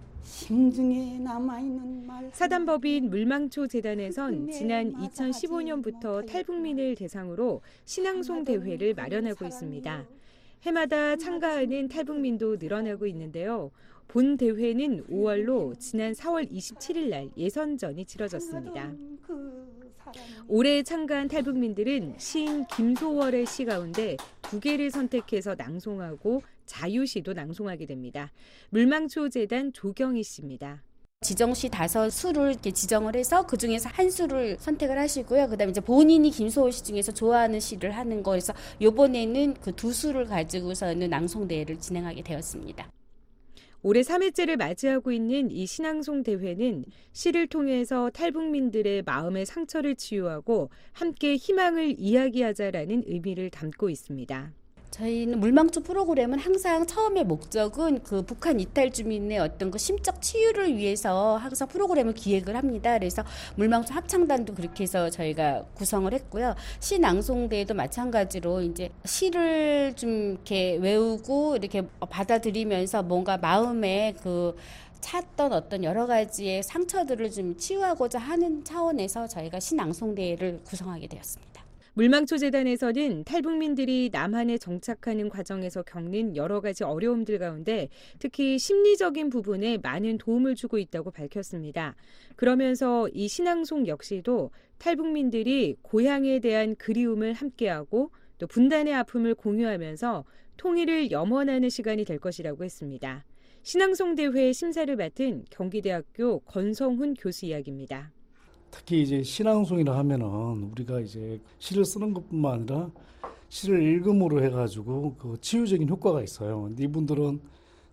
심중에 남아있는 말. 사단법인 물망초 재단에선 지난 이천십오 년부터 탈북민을 대상으로 신앙송 대회를 마련하고 있습니다. 해마다 참가하는 탈북민도 늘어나고 있는데요. 본 대회는 오월로 지난 사월 이십칠일 날 예선전이 치러졌습니다. 올해 참가한 탈북민들은 시인 김소월의 시 가운데 두 개를 선택해서 낭송하고 자유시도 낭송하게 됩니다. 물망초 재단 조경희 씨입니다. 지정시 다섯 수를 이렇게 지정을 해서 그 중에서 한 수를 선택을 하시고요. 그다음에 이제 본인이 김소월 시 중에서 좋아하는 시를 하는 거에서 이번에는 그 두 수를 가지고서는 낭송 대회를 진행하게 되었습니다. 올해 삼 회째를 맞이하고 있는 이 신앙송 대회는 시를 통해서 탈북민들의 마음의 상처를 치유하고 함께 희망을 이야기하자라는 의미를 담고 있습니다. 저희는 물망초 프로그램은 항상 처음에 목적은 그 북한 이탈 주민의 어떤 그 심적 치유를 위해서 항상 프로그램을 기획을 합니다. 그래서 물망초 합창단도 그렇게 해서 저희가 구성을 했고요. 시 낭송대회도 마찬가지로 이제 시를 좀 이렇게 외우고 이렇게 받아들이면서 뭔가 마음에 그 찾던 어떤 여러 가지의 상처들을 좀 치유하고자 하는 차원에서 저희가 시 낭송대회를 구성하게 되었습니다. 물망초 재단에서는 탈북민들이 남한에 정착하는 과정에서 겪는 여러 가지 어려움들 가운데 특히 심리적인 부분에 많은 도움을 주고 있다고 밝혔습니다. 그러면서 이 신앙송 역시도 탈북민들이 고향에 대한 그리움을 함께하고 또 분단의 아픔을 공유하면서 통일을 염원하는 시간이 될 것이라고 했습니다. 신앙송 대회 심사를 맡은 경기대학교 권성훈 교수 이야기입니다. 특히 이제 신앙송이라 하면은 우리가 이제 시를 쓰는 것뿐만 아니라 시를 읽음으로 해가지고 그 치유적인 효과가 있어요. 이분들은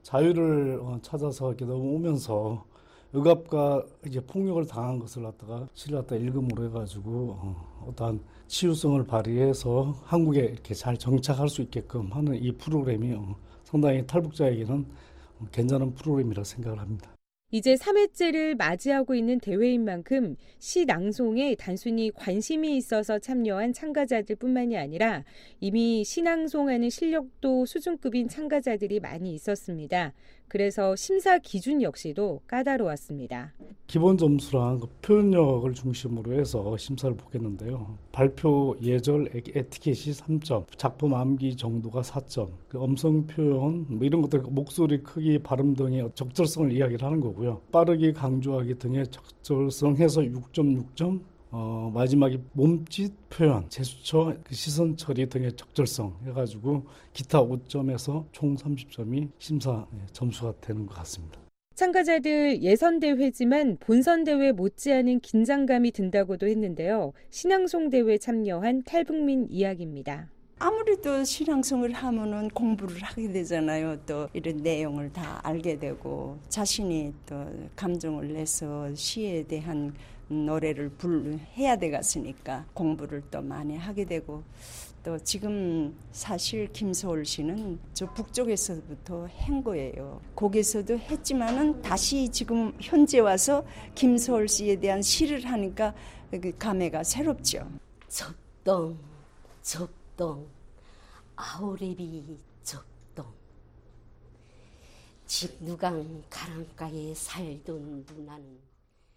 자유를 어, 찾아서 이렇게 넘어오면서 억압과 이제 폭력을 당한 것을 갖다가 시를 갖다 읽음으로 해가지고 어, 어떠한 치유성을 발휘해서 한국에 이렇게 잘 정착할 수 있게끔 하는 이 프로그램이 어, 상당히 탈북자에게는 어, 괜찮은 프로그램이라고 생각을 합니다. 이제 삼 회째를 맞이하고 있는 대회인 만큼 시 낭송에 단순히 관심이 있어서 참여한 참가자들뿐만이 아니라 이미 시낭송하는 실력도 수준급인 참가자들이 많이 있었습니다. 그래서 심사 기준 역시도 까다로웠습니다. 기본 점수랑 그 표현력을 중심으로 해서 심사를 보겠는데요. 발표 예절 에티켓이 삼 점, 작품 암기 정도가 사 점, 그 음성 표현 뭐 이런 것들 목소리 크기, 발음 등의 적절성을 이야기를 하는 거고요. 빠르게 강조하기 등의 적절성해서 육 점 육 점, 어, 마지막에 몸짓 표현, 제스처, 그 시선 처리 등의 적절성 해가지고 기타 오 점에서 총 삼십 점이 심사 점수가 되는 것 같습니다. 참가자들 예선대회지만 본선대회 못지않은 긴장감이 든다고도 했는데요. 신앙송대회 참여한 탈북민 이야기입니다. 아무래도 신앙송을 하면은 공부를 하게 되잖아요. 또 이런 내용을 다 알게 되고 자신이 또 감정을 내서 시에 대한 노래를 불 해야 되겠으니까 공부를 또 많이 하게 되고 또 지금 사실 김소월 씨는 저 북쪽에서부터 한 거예요. 거기서도 했지만은 다시 지금 현재 와서 김소월 씨에 대한 시를 하니까 그 감회가 새롭죠. 접동, 접동, 아우레비 접동. 진두강 가랑가에 살던 누나는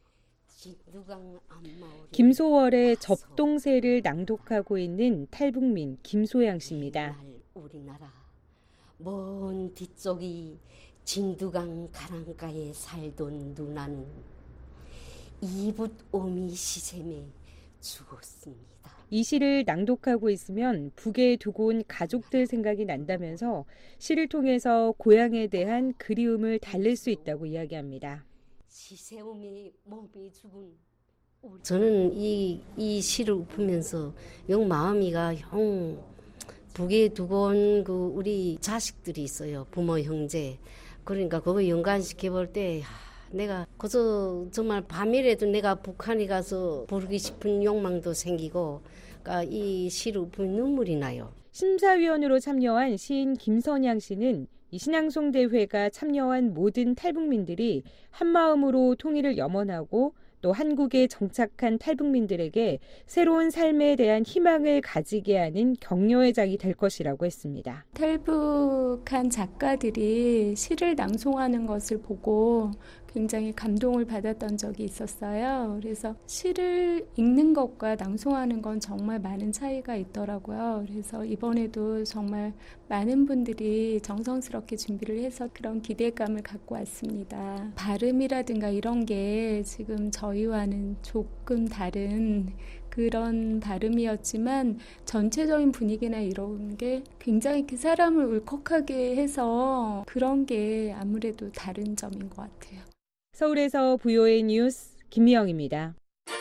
김소월의 접동세를 낭독하고 있는 탈북민 김소양 씨입니다. 우리나라 먼 뒤쪽이 진두강 가랑가에 살던 누나는 이붓 오미 시샘에 죽었습니다. 이 시를 낭독하고 있으면 북에 두고 온 가족들 생각이 난다면서 시를 통해서 고향에 대한 그리움을 달랠 수 있다고 이야기합니다. 시세움이 몸이 죽은 저는 이, 이 시를 읊으면서 영 마음이가 형 북에 두고 온 그 우리 자식들이 있어요. 부모 형제. 그러니까 그거 연관시켜 볼 때 내가 그저 정말 밤이라도 내가 북한에 가서 부르기 싶은 욕망도 생기고 그러니까 이 시를 읊으면 눈물이 나요. 심사위원으로 참여한 시인 김선양 씨는 이 신앙송 대회가 참여한 모든 탈북민들이 한마음으로 통일을 염원하고 또 한국에 정착한 탈북민들에게 새로운 삶에 대한 희망을 가지게 하는 격려의 장이 될 것이라고 했습니다. 탈북한 작가들이 시를 낭송하는 것을 보고 굉장히 감동을 받았던 적이 있었어요. 그래서 시를 읽는 것과 낭송하는 건 정말 많은 차이가 있더라고요. 그래서 이번에도 정말 많은 분들이 정성스럽게 준비를 해서 그런 기대감을 갖고 왔습니다. 발음이라든가 이런 게 지금 저희와는 조금 다른 그런 발음이었지만 전체적인 분위기나 이런 게 굉장히 그 사람을 울컥하게 해서 그런 게 아무래도 다른 점인 것 같아요. 서울에서 브이오에이 뉴스 김미영입니다.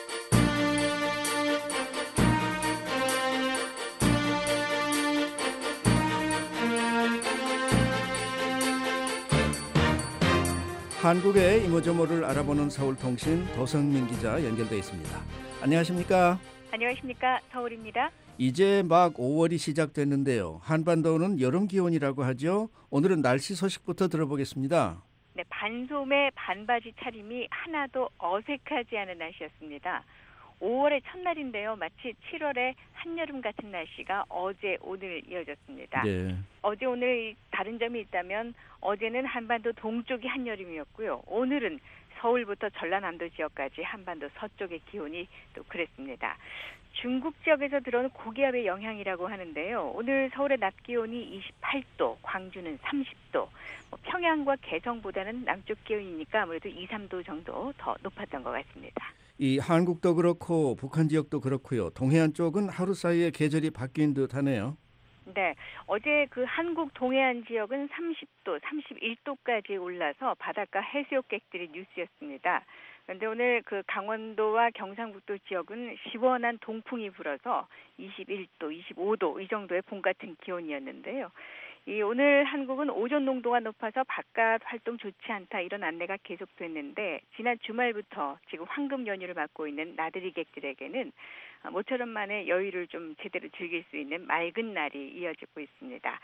한국의 이모저모를 알아보는 서울통신 도성민 기자 연결돼 있습니다. 안녕하십니까? 안녕하십니까? 서울입니다. 이제 막 오월이 시작됐는데요. 한반도는 여름 기온이라고 하죠. 오늘은 날씨 소식부터 들어보겠습니다. 네, 반소매 반바지 차림이 하나도 어색하지 않은 날씨였습니다. 오월의 첫날인데요. 마치 칠월의 한여름 같은 날씨가 어제 오늘 이어졌습니다. 네. 어제 오늘 다른 점이 있다면 어제는 한반도 동쪽이 한여름이었고요. 오늘은 서울부터 전라남도 지역까지 한반도 서쪽의 기온이 또 그랬습니다. 중국 지역에서 들어오는 고기압의 영향이라고 하는데요. 오늘 서울의 낮 기온이 이십팔 도, 광주는 삼십 도, 뭐 평양과 개성보다는 남쪽 기온이니까 아무래도 이, 삼 도 정도 더 높았던 것 같습니다. 이 한국도 그렇고 북한 지역도 그렇고요. 동해안 쪽은 하루 사이에 계절이 바뀐 듯하네요. 네, 어제 그 한국 동해안 지역은 삼십 도, 삼십일 도까지 올라서 바닷가 해수욕객들이 뉴스였습니다. 그런데 오늘 그 강원도와 경상북도 지역은 시원한 동풍이 불어서 이십일 도, 이십오 도 이 정도의 봄 같은 기온이었는데요. 이 오늘 한국은 오존 농도가 높아서 바깥 활동 좋지 않다 이런 안내가 계속됐는데 지난 주말부터 지금 황금 연휴를 맞고 있는 나들이객들에게는 모처럼 만에 여유를 좀 제대로 즐길 수 있는 맑은 날이 이어지고 있습니다.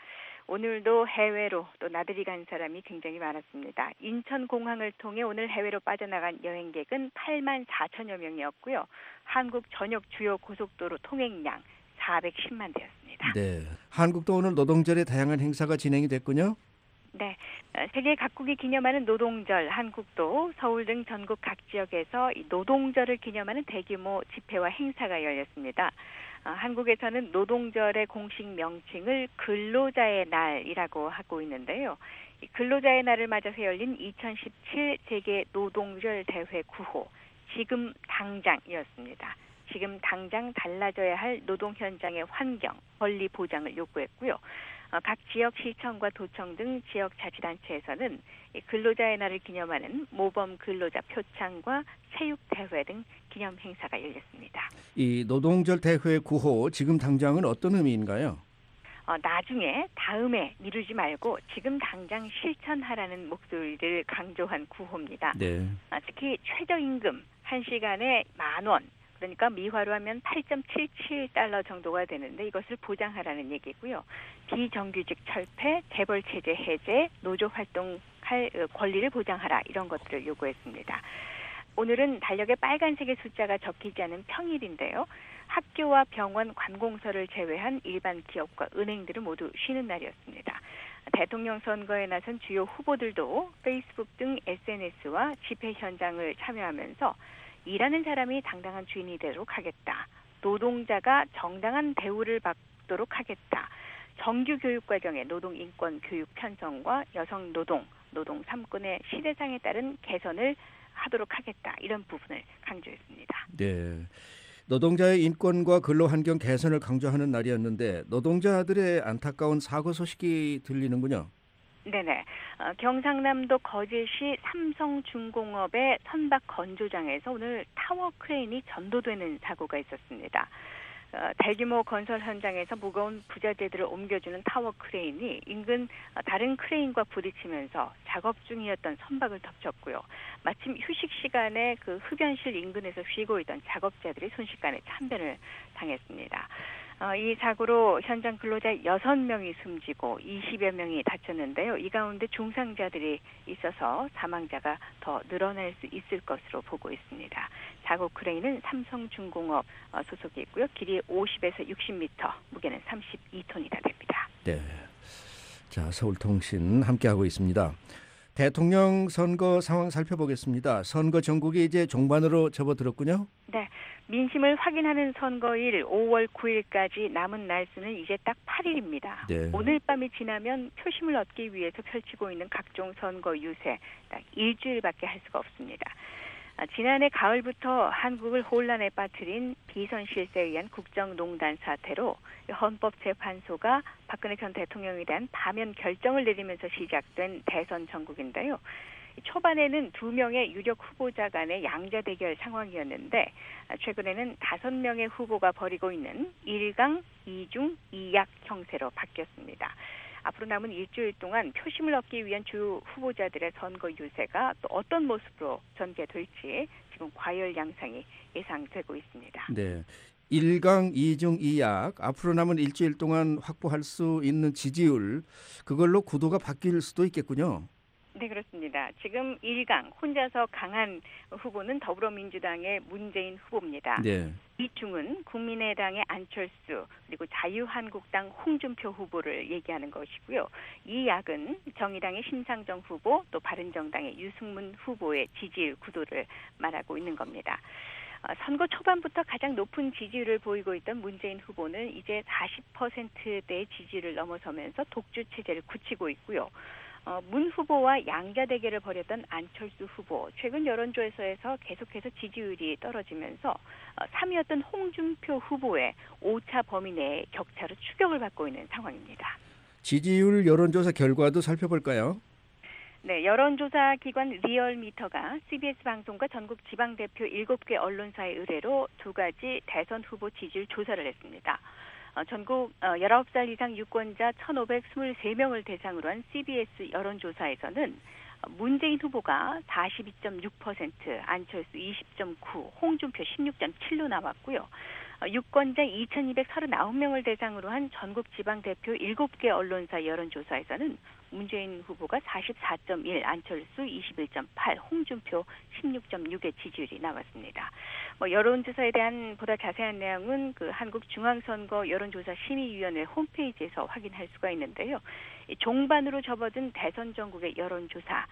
오늘도 해외로 또 나들이 간 사람이 굉장히 많았습니다. 인천공항을 통해 오늘 해외로 빠져나간 여행객은 팔만 사천여 명이었고요. 한국 전역 주요 고속도로 통행량 사백십만 대였습니다. 네, 한국도 오늘 노동절에 다양한 행사가 진행이 됐군요. 네, 세계 각국이 기념하는 노동절, 한국도 서울 등 전국 각 지역에서 이 노동절을 기념하는 대규모 집회와 행사가 열렸습니다. 어, 한국에서는 노동절의 공식 명칭을 근로자의 날이라고 하고 있는데요. 이 근로자의 날을 맞아서 열린 이천십칠 세계 노동절 대회 구 호, 지금 당장이었습니다. 지금 당장 달라져야 할 노동 현장의 환경, 권리 보장을 요구했고요. 어, 각 지역 시청과 도청 등 지역 자치단체에서는 이 근로자의 날을 기념하는 모범 근로자 표창과 체육대회 등 기념 행사가 열렸습니다. 이 노동절 대회 구 호 지금 당장은 어떤 의미인가요? 어, 나중에 다음에 미루지 말고 지금 당장 실천하라는 목소리를 강조한 구 호입니다. 네. 어, 특히 최저임금 한 시간에 만 원. 그러니까 미화로 하면 팔 점 칠칠 달러 정도가 되는데 이것을 보장하라는 얘기고요. 비정규직 철폐, 재벌체제 해제, 노조 활동할 권리를 보장하라 이런 것들을 요구했습니다. 오늘은 달력에 빨간색의 숫자가 적히지 않은 평일인데요. 학교와 병원, 관공서를 제외한 일반 기업과 은행들은 모두 쉬는 날이었습니다. 대통령 선거에 나선 주요 후보들도 페이스북 등 에스엔에스와 집회 현장을 참여하면서 일하는 사람이 당당한 주인이 되도록 하겠다. 노동자가 정당한 대우를 받도록 하겠다. 정규 교육 과정의 노동 인권 교육 편성과 여성 노동, 노동 삼권의 시대상에 따른 개선을 하도록 하겠다. 이런 부분을 강조했습니다. 네. 노동자의 인권과 근로환경 개선을 강조하는 날이었는데 노동자들의 안타까운 사고 소식이 들리는군요. 네네. 어, 경상남도 거제시 삼성중공업의 선박 건조장에서 오늘 타워 크레인이 전도되는 사고가 있었습니다. 어, 대규모 건설 현장에서 무거운 부자재들을 옮겨주는 타워 크레인이 인근 다른 크레인과 부딪히면서 작업 중이었던 선박을 덮쳤고요. 마침 휴식 시간에 그 흡연실 인근에서 쉬고 있던 작업자들이 순식간에 참변을 당했습니다. 어, 이 사고로 현장 근로자 여섯 명이 숨지고 이십여 명이 다쳤는데요. 이 가운데 중상자들이 있어서 사망자가 더 늘어날 수 있을 것으로 보고 있습니다. 사고 크레인은 삼성중공업 소속이 있고요. 길이 오십에서 육십 미터, 무게는 삼십이 톤이나 됩니다. 네. 자, 서울통신 함께하고 있습니다. 대통령 선거 상황 살펴보겠습니다. 선거 전국이 이제 종반으로 접어들었군요. 네. 민심을 확인하는 선거일 오월 구일까지 남은 날수는 이제 딱 팔 일입니다. 네. 오늘 밤이 지나면 표심을 얻기 위해서 펼치고 있는 각종 선거 유세 딱 일주일밖에 할 수가 없습니다. 지난해 가을부터 한국을 혼란에 빠뜨린 비선 실세에 의한 국정농단 사태로 헌법재판소가 박근혜 전 대통령에 대한 파면 결정을 내리면서 시작된 대선 전국인데요. 초반에는 두 명의 유력 후보자 간의 양자 대결 상황이었는데 최근에는 다섯 명의 후보가 벌이고 있는 일강, 이중, 이약 형세로 바뀌었습니다. 앞으로 남은 일주일 동안 표심을 얻기 위한 주 후보자들의 선거 유세가 또 어떤 모습으로 전개될지 지금 과열 양상이 예상되고 있습니다. 네. 일강, 이중, 이약 앞으로 남은 일주일 동안 확보할 수 있는 지지율 그걸로 구도가 바뀔 수도 있겠군요. 네, 그렇습니다. 지금 일강 혼자서 강한 후보는 더불어민주당의 문재인 후보입니다. 네. 이중은 국민의당의 안철수 그리고 자유한국당 홍준표 후보를 얘기하는 것이고요. 이약은 정의당의 심상정 후보 또 바른정당의 유승문 후보의 지지율 구도를 말하고 있는 겁니다. 선거 초반부터 가장 높은 지지율을 보이고 있던 문재인 후보는 이제 사십 퍼센트대의 지지율을 넘어서면서 독주 체제를 굳히고 있고요. 어, 문 후보와 양자 대결을 벌였던 안철수 후보, 최근 여론조사에서 계속해서 지지율이 떨어지면서 어, 삼 위였던 홍준표 후보의 오차 범위 내의 격차로 추격을 받고 있는 상황입니다. 지지율 여론조사 결과도 살펴볼까요? 네, 여론조사 기관 리얼미터가 씨비에스 방송과 전국 지방대표 일곱 개 언론사의 의뢰로 두 가지 대선 후보 지지율 조사를 했습니다. 어, 전국 어, 열아홉 살 이상 유권자 천오백이십삼 명을 대상으로 한 씨비에스 여론조사에서는 문재인 후보가 사십이 점 육 퍼센트, 안철수 이십 점 구, 홍준표 십육 점 칠로 나왔고요. 유권자 이천이백삼십구 명을 대상으로 한 전국 지방 대표 일곱 개 언론사 여론조사에서는 문재인 후보가 사십사 점 일, 안철수 이십일 점 팔, 홍준표 십육 점 육의 지지율이 나왔습니다. 뭐 여론조사에 대한 보다 자세한 내용은 그 한국중앙선거 여론조사심의위원회 홈페이지에서 확인할 수가 있는데요. 종반으로 접어든 대선 전국의 여론조사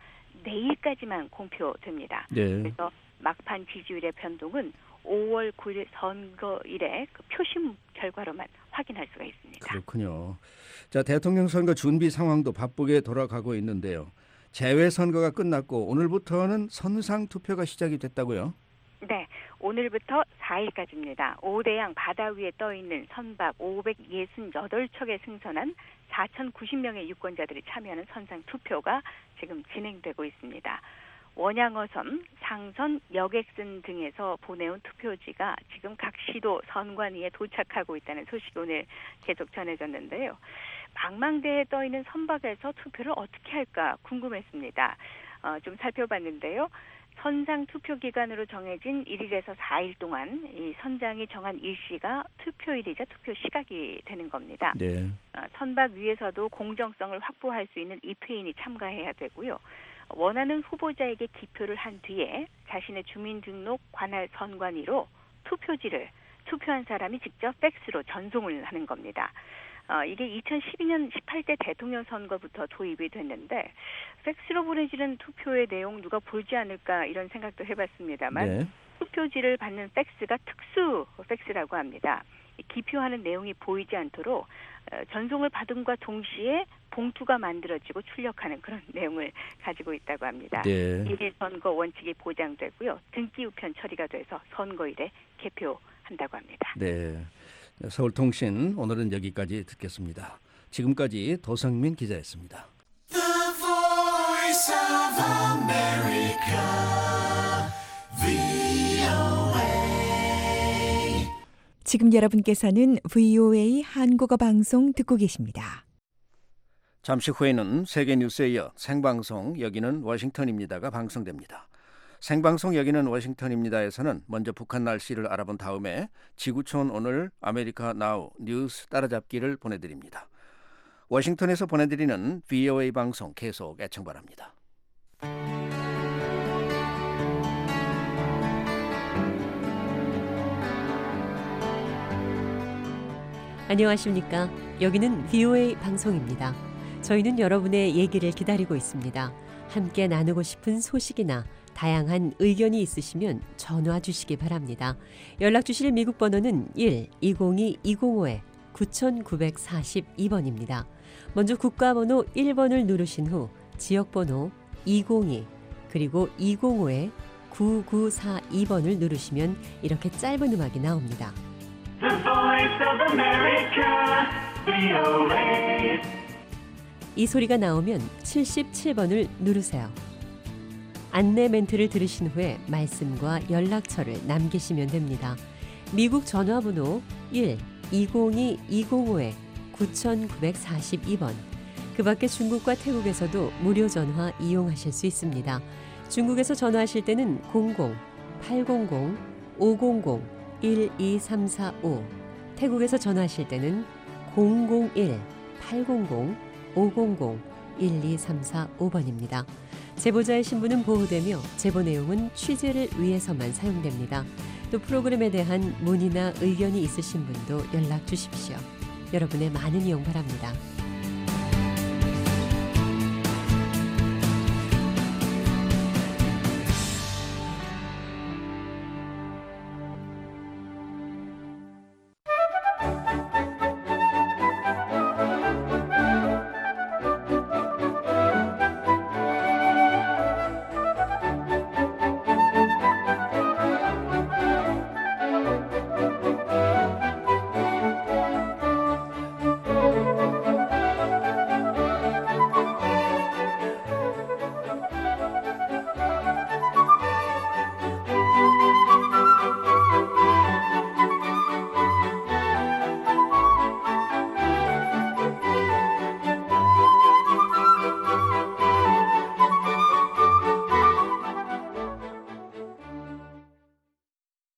내일까지만 공표됩니다. 네. 그래서 막판 지지율의 변동은 오월 구일 선거일의 그 표심 결과로만 확인할 수가 있습니다. 그렇군요. 자, 대통령 선거 준비 상황도 바쁘게 돌아가고 있는데요. 재외선거가 끝났고 오늘부터는 선상 투표가 시작이 됐다고요? 네, 오늘부터 사일까지입니다. 오대양 바다 위에 떠있는 선박 오백육십팔 척에 승선한 사천구십 명의 유권자들이 참여하는 선상 투표가 지금 진행되고 있습니다. 원양어선, 상선, 여객선 등에서 보내온 투표지가 지금 각 시도 선관위에 도착하고 있다는 소식이 오늘 계속 전해졌는데요. 망망대해에 떠있는 선박에서 투표를 어떻게 할까 궁금했습니다. 어, 좀 살펴봤는데요. 선상 투표 기간으로 정해진 일일에서 사일 동안 이 선장이 정한 일시가 투표일이자 투표 시각이 되는 겁니다. 네. 어, 선박 위에서도 공정성을 확보할 수 있는 입회인이 참가해야 되고요. 원하는 후보자에게 기표를 한 뒤에 자신의 주민등록 관할 선관위로 투표지를 투표한 사람이 직접 팩스로 전송을 하는 겁니다. 어, 이게 이천십이 년 십팔 대 대통령 선거부터 도입이 됐는데 팩스로 보내지는 투표의 내용 누가 보지 않을까 이런 생각도 해봤습니다만 네. 투표지를 받는 팩스가 특수 팩스라고 합니다. 기표하는 내용이 보이지 않도록 전송을 받음과 동시에 봉투가 만들어지고 출력하는 그런 내용을 가지고 있다고 합니다. 네. 일일 선거 원칙이 보장되고요. 등기 우편 처리가 돼서 선거일에 개표한다고 합니다. 네. 서울통신 오늘은 여기까지 듣겠습니다. 지금까지 도성민 기자였습니다. The Voice of America, 브이오에이. 지금 여러분께서는 브이오에이 한국어 방송 듣고 계십니다. 잠시 후에는 세계 뉴스에 이어 생방송 여기는 워싱턴입니다가 방송됩니다. 생방송 여기는 워싱턴입니다에서는 먼저 북한 날씨를 알아본 다음에 지구촌 오늘 아메리카 나우 뉴스 따라잡기를 보내드립니다. 워싱턴에서 보내드리는 브이오에이 방송 계속 애청 바랍니다. 안녕하십니까. 여기는 브이오에이 방송입니다. 저희는 여러분의 얘기를 기다리고 있습니다. 함께 나누고 싶은 소식이나 다양한 의견이 있으시면 전화 주시기 바랍니다. 연락 주실 미국 번호는 일 이공이 이공오 구구사이 번입니다. 먼저 국가번호 일 번을 누르신 후 지역번호 이공이 그리고 이공오 구구사이 번을 누르시면 이렇게 짧은 음악이 나옵니다. The Voice of America, 브이오에이. 이 소리가 나오면 칠십칠 번을 누르세요. 안내 멘트를 들으신 후에 말씀과 연락처를 남기시면 됩니다. 미국 전화번호 일 이공이 이공오 구구사이 번. 그 밖에 중국과 태국에서도 무료 전화 이용하실 수 있습니다. 중국에서 전화하실 때는 공공 팔공공 오공공 일이삼사오, 태국에서 전화하실 때는 공공일 팔공공 오공공 일이삼사오 번입니다. 제보자의 신분은 보호되며 제보 내용은 취재를 위해서만 사용됩니다. 또 프로그램에 대한 문의나 의견이 있으신 분도 연락 주십시오. 여러분의 많은 이용 바랍니다.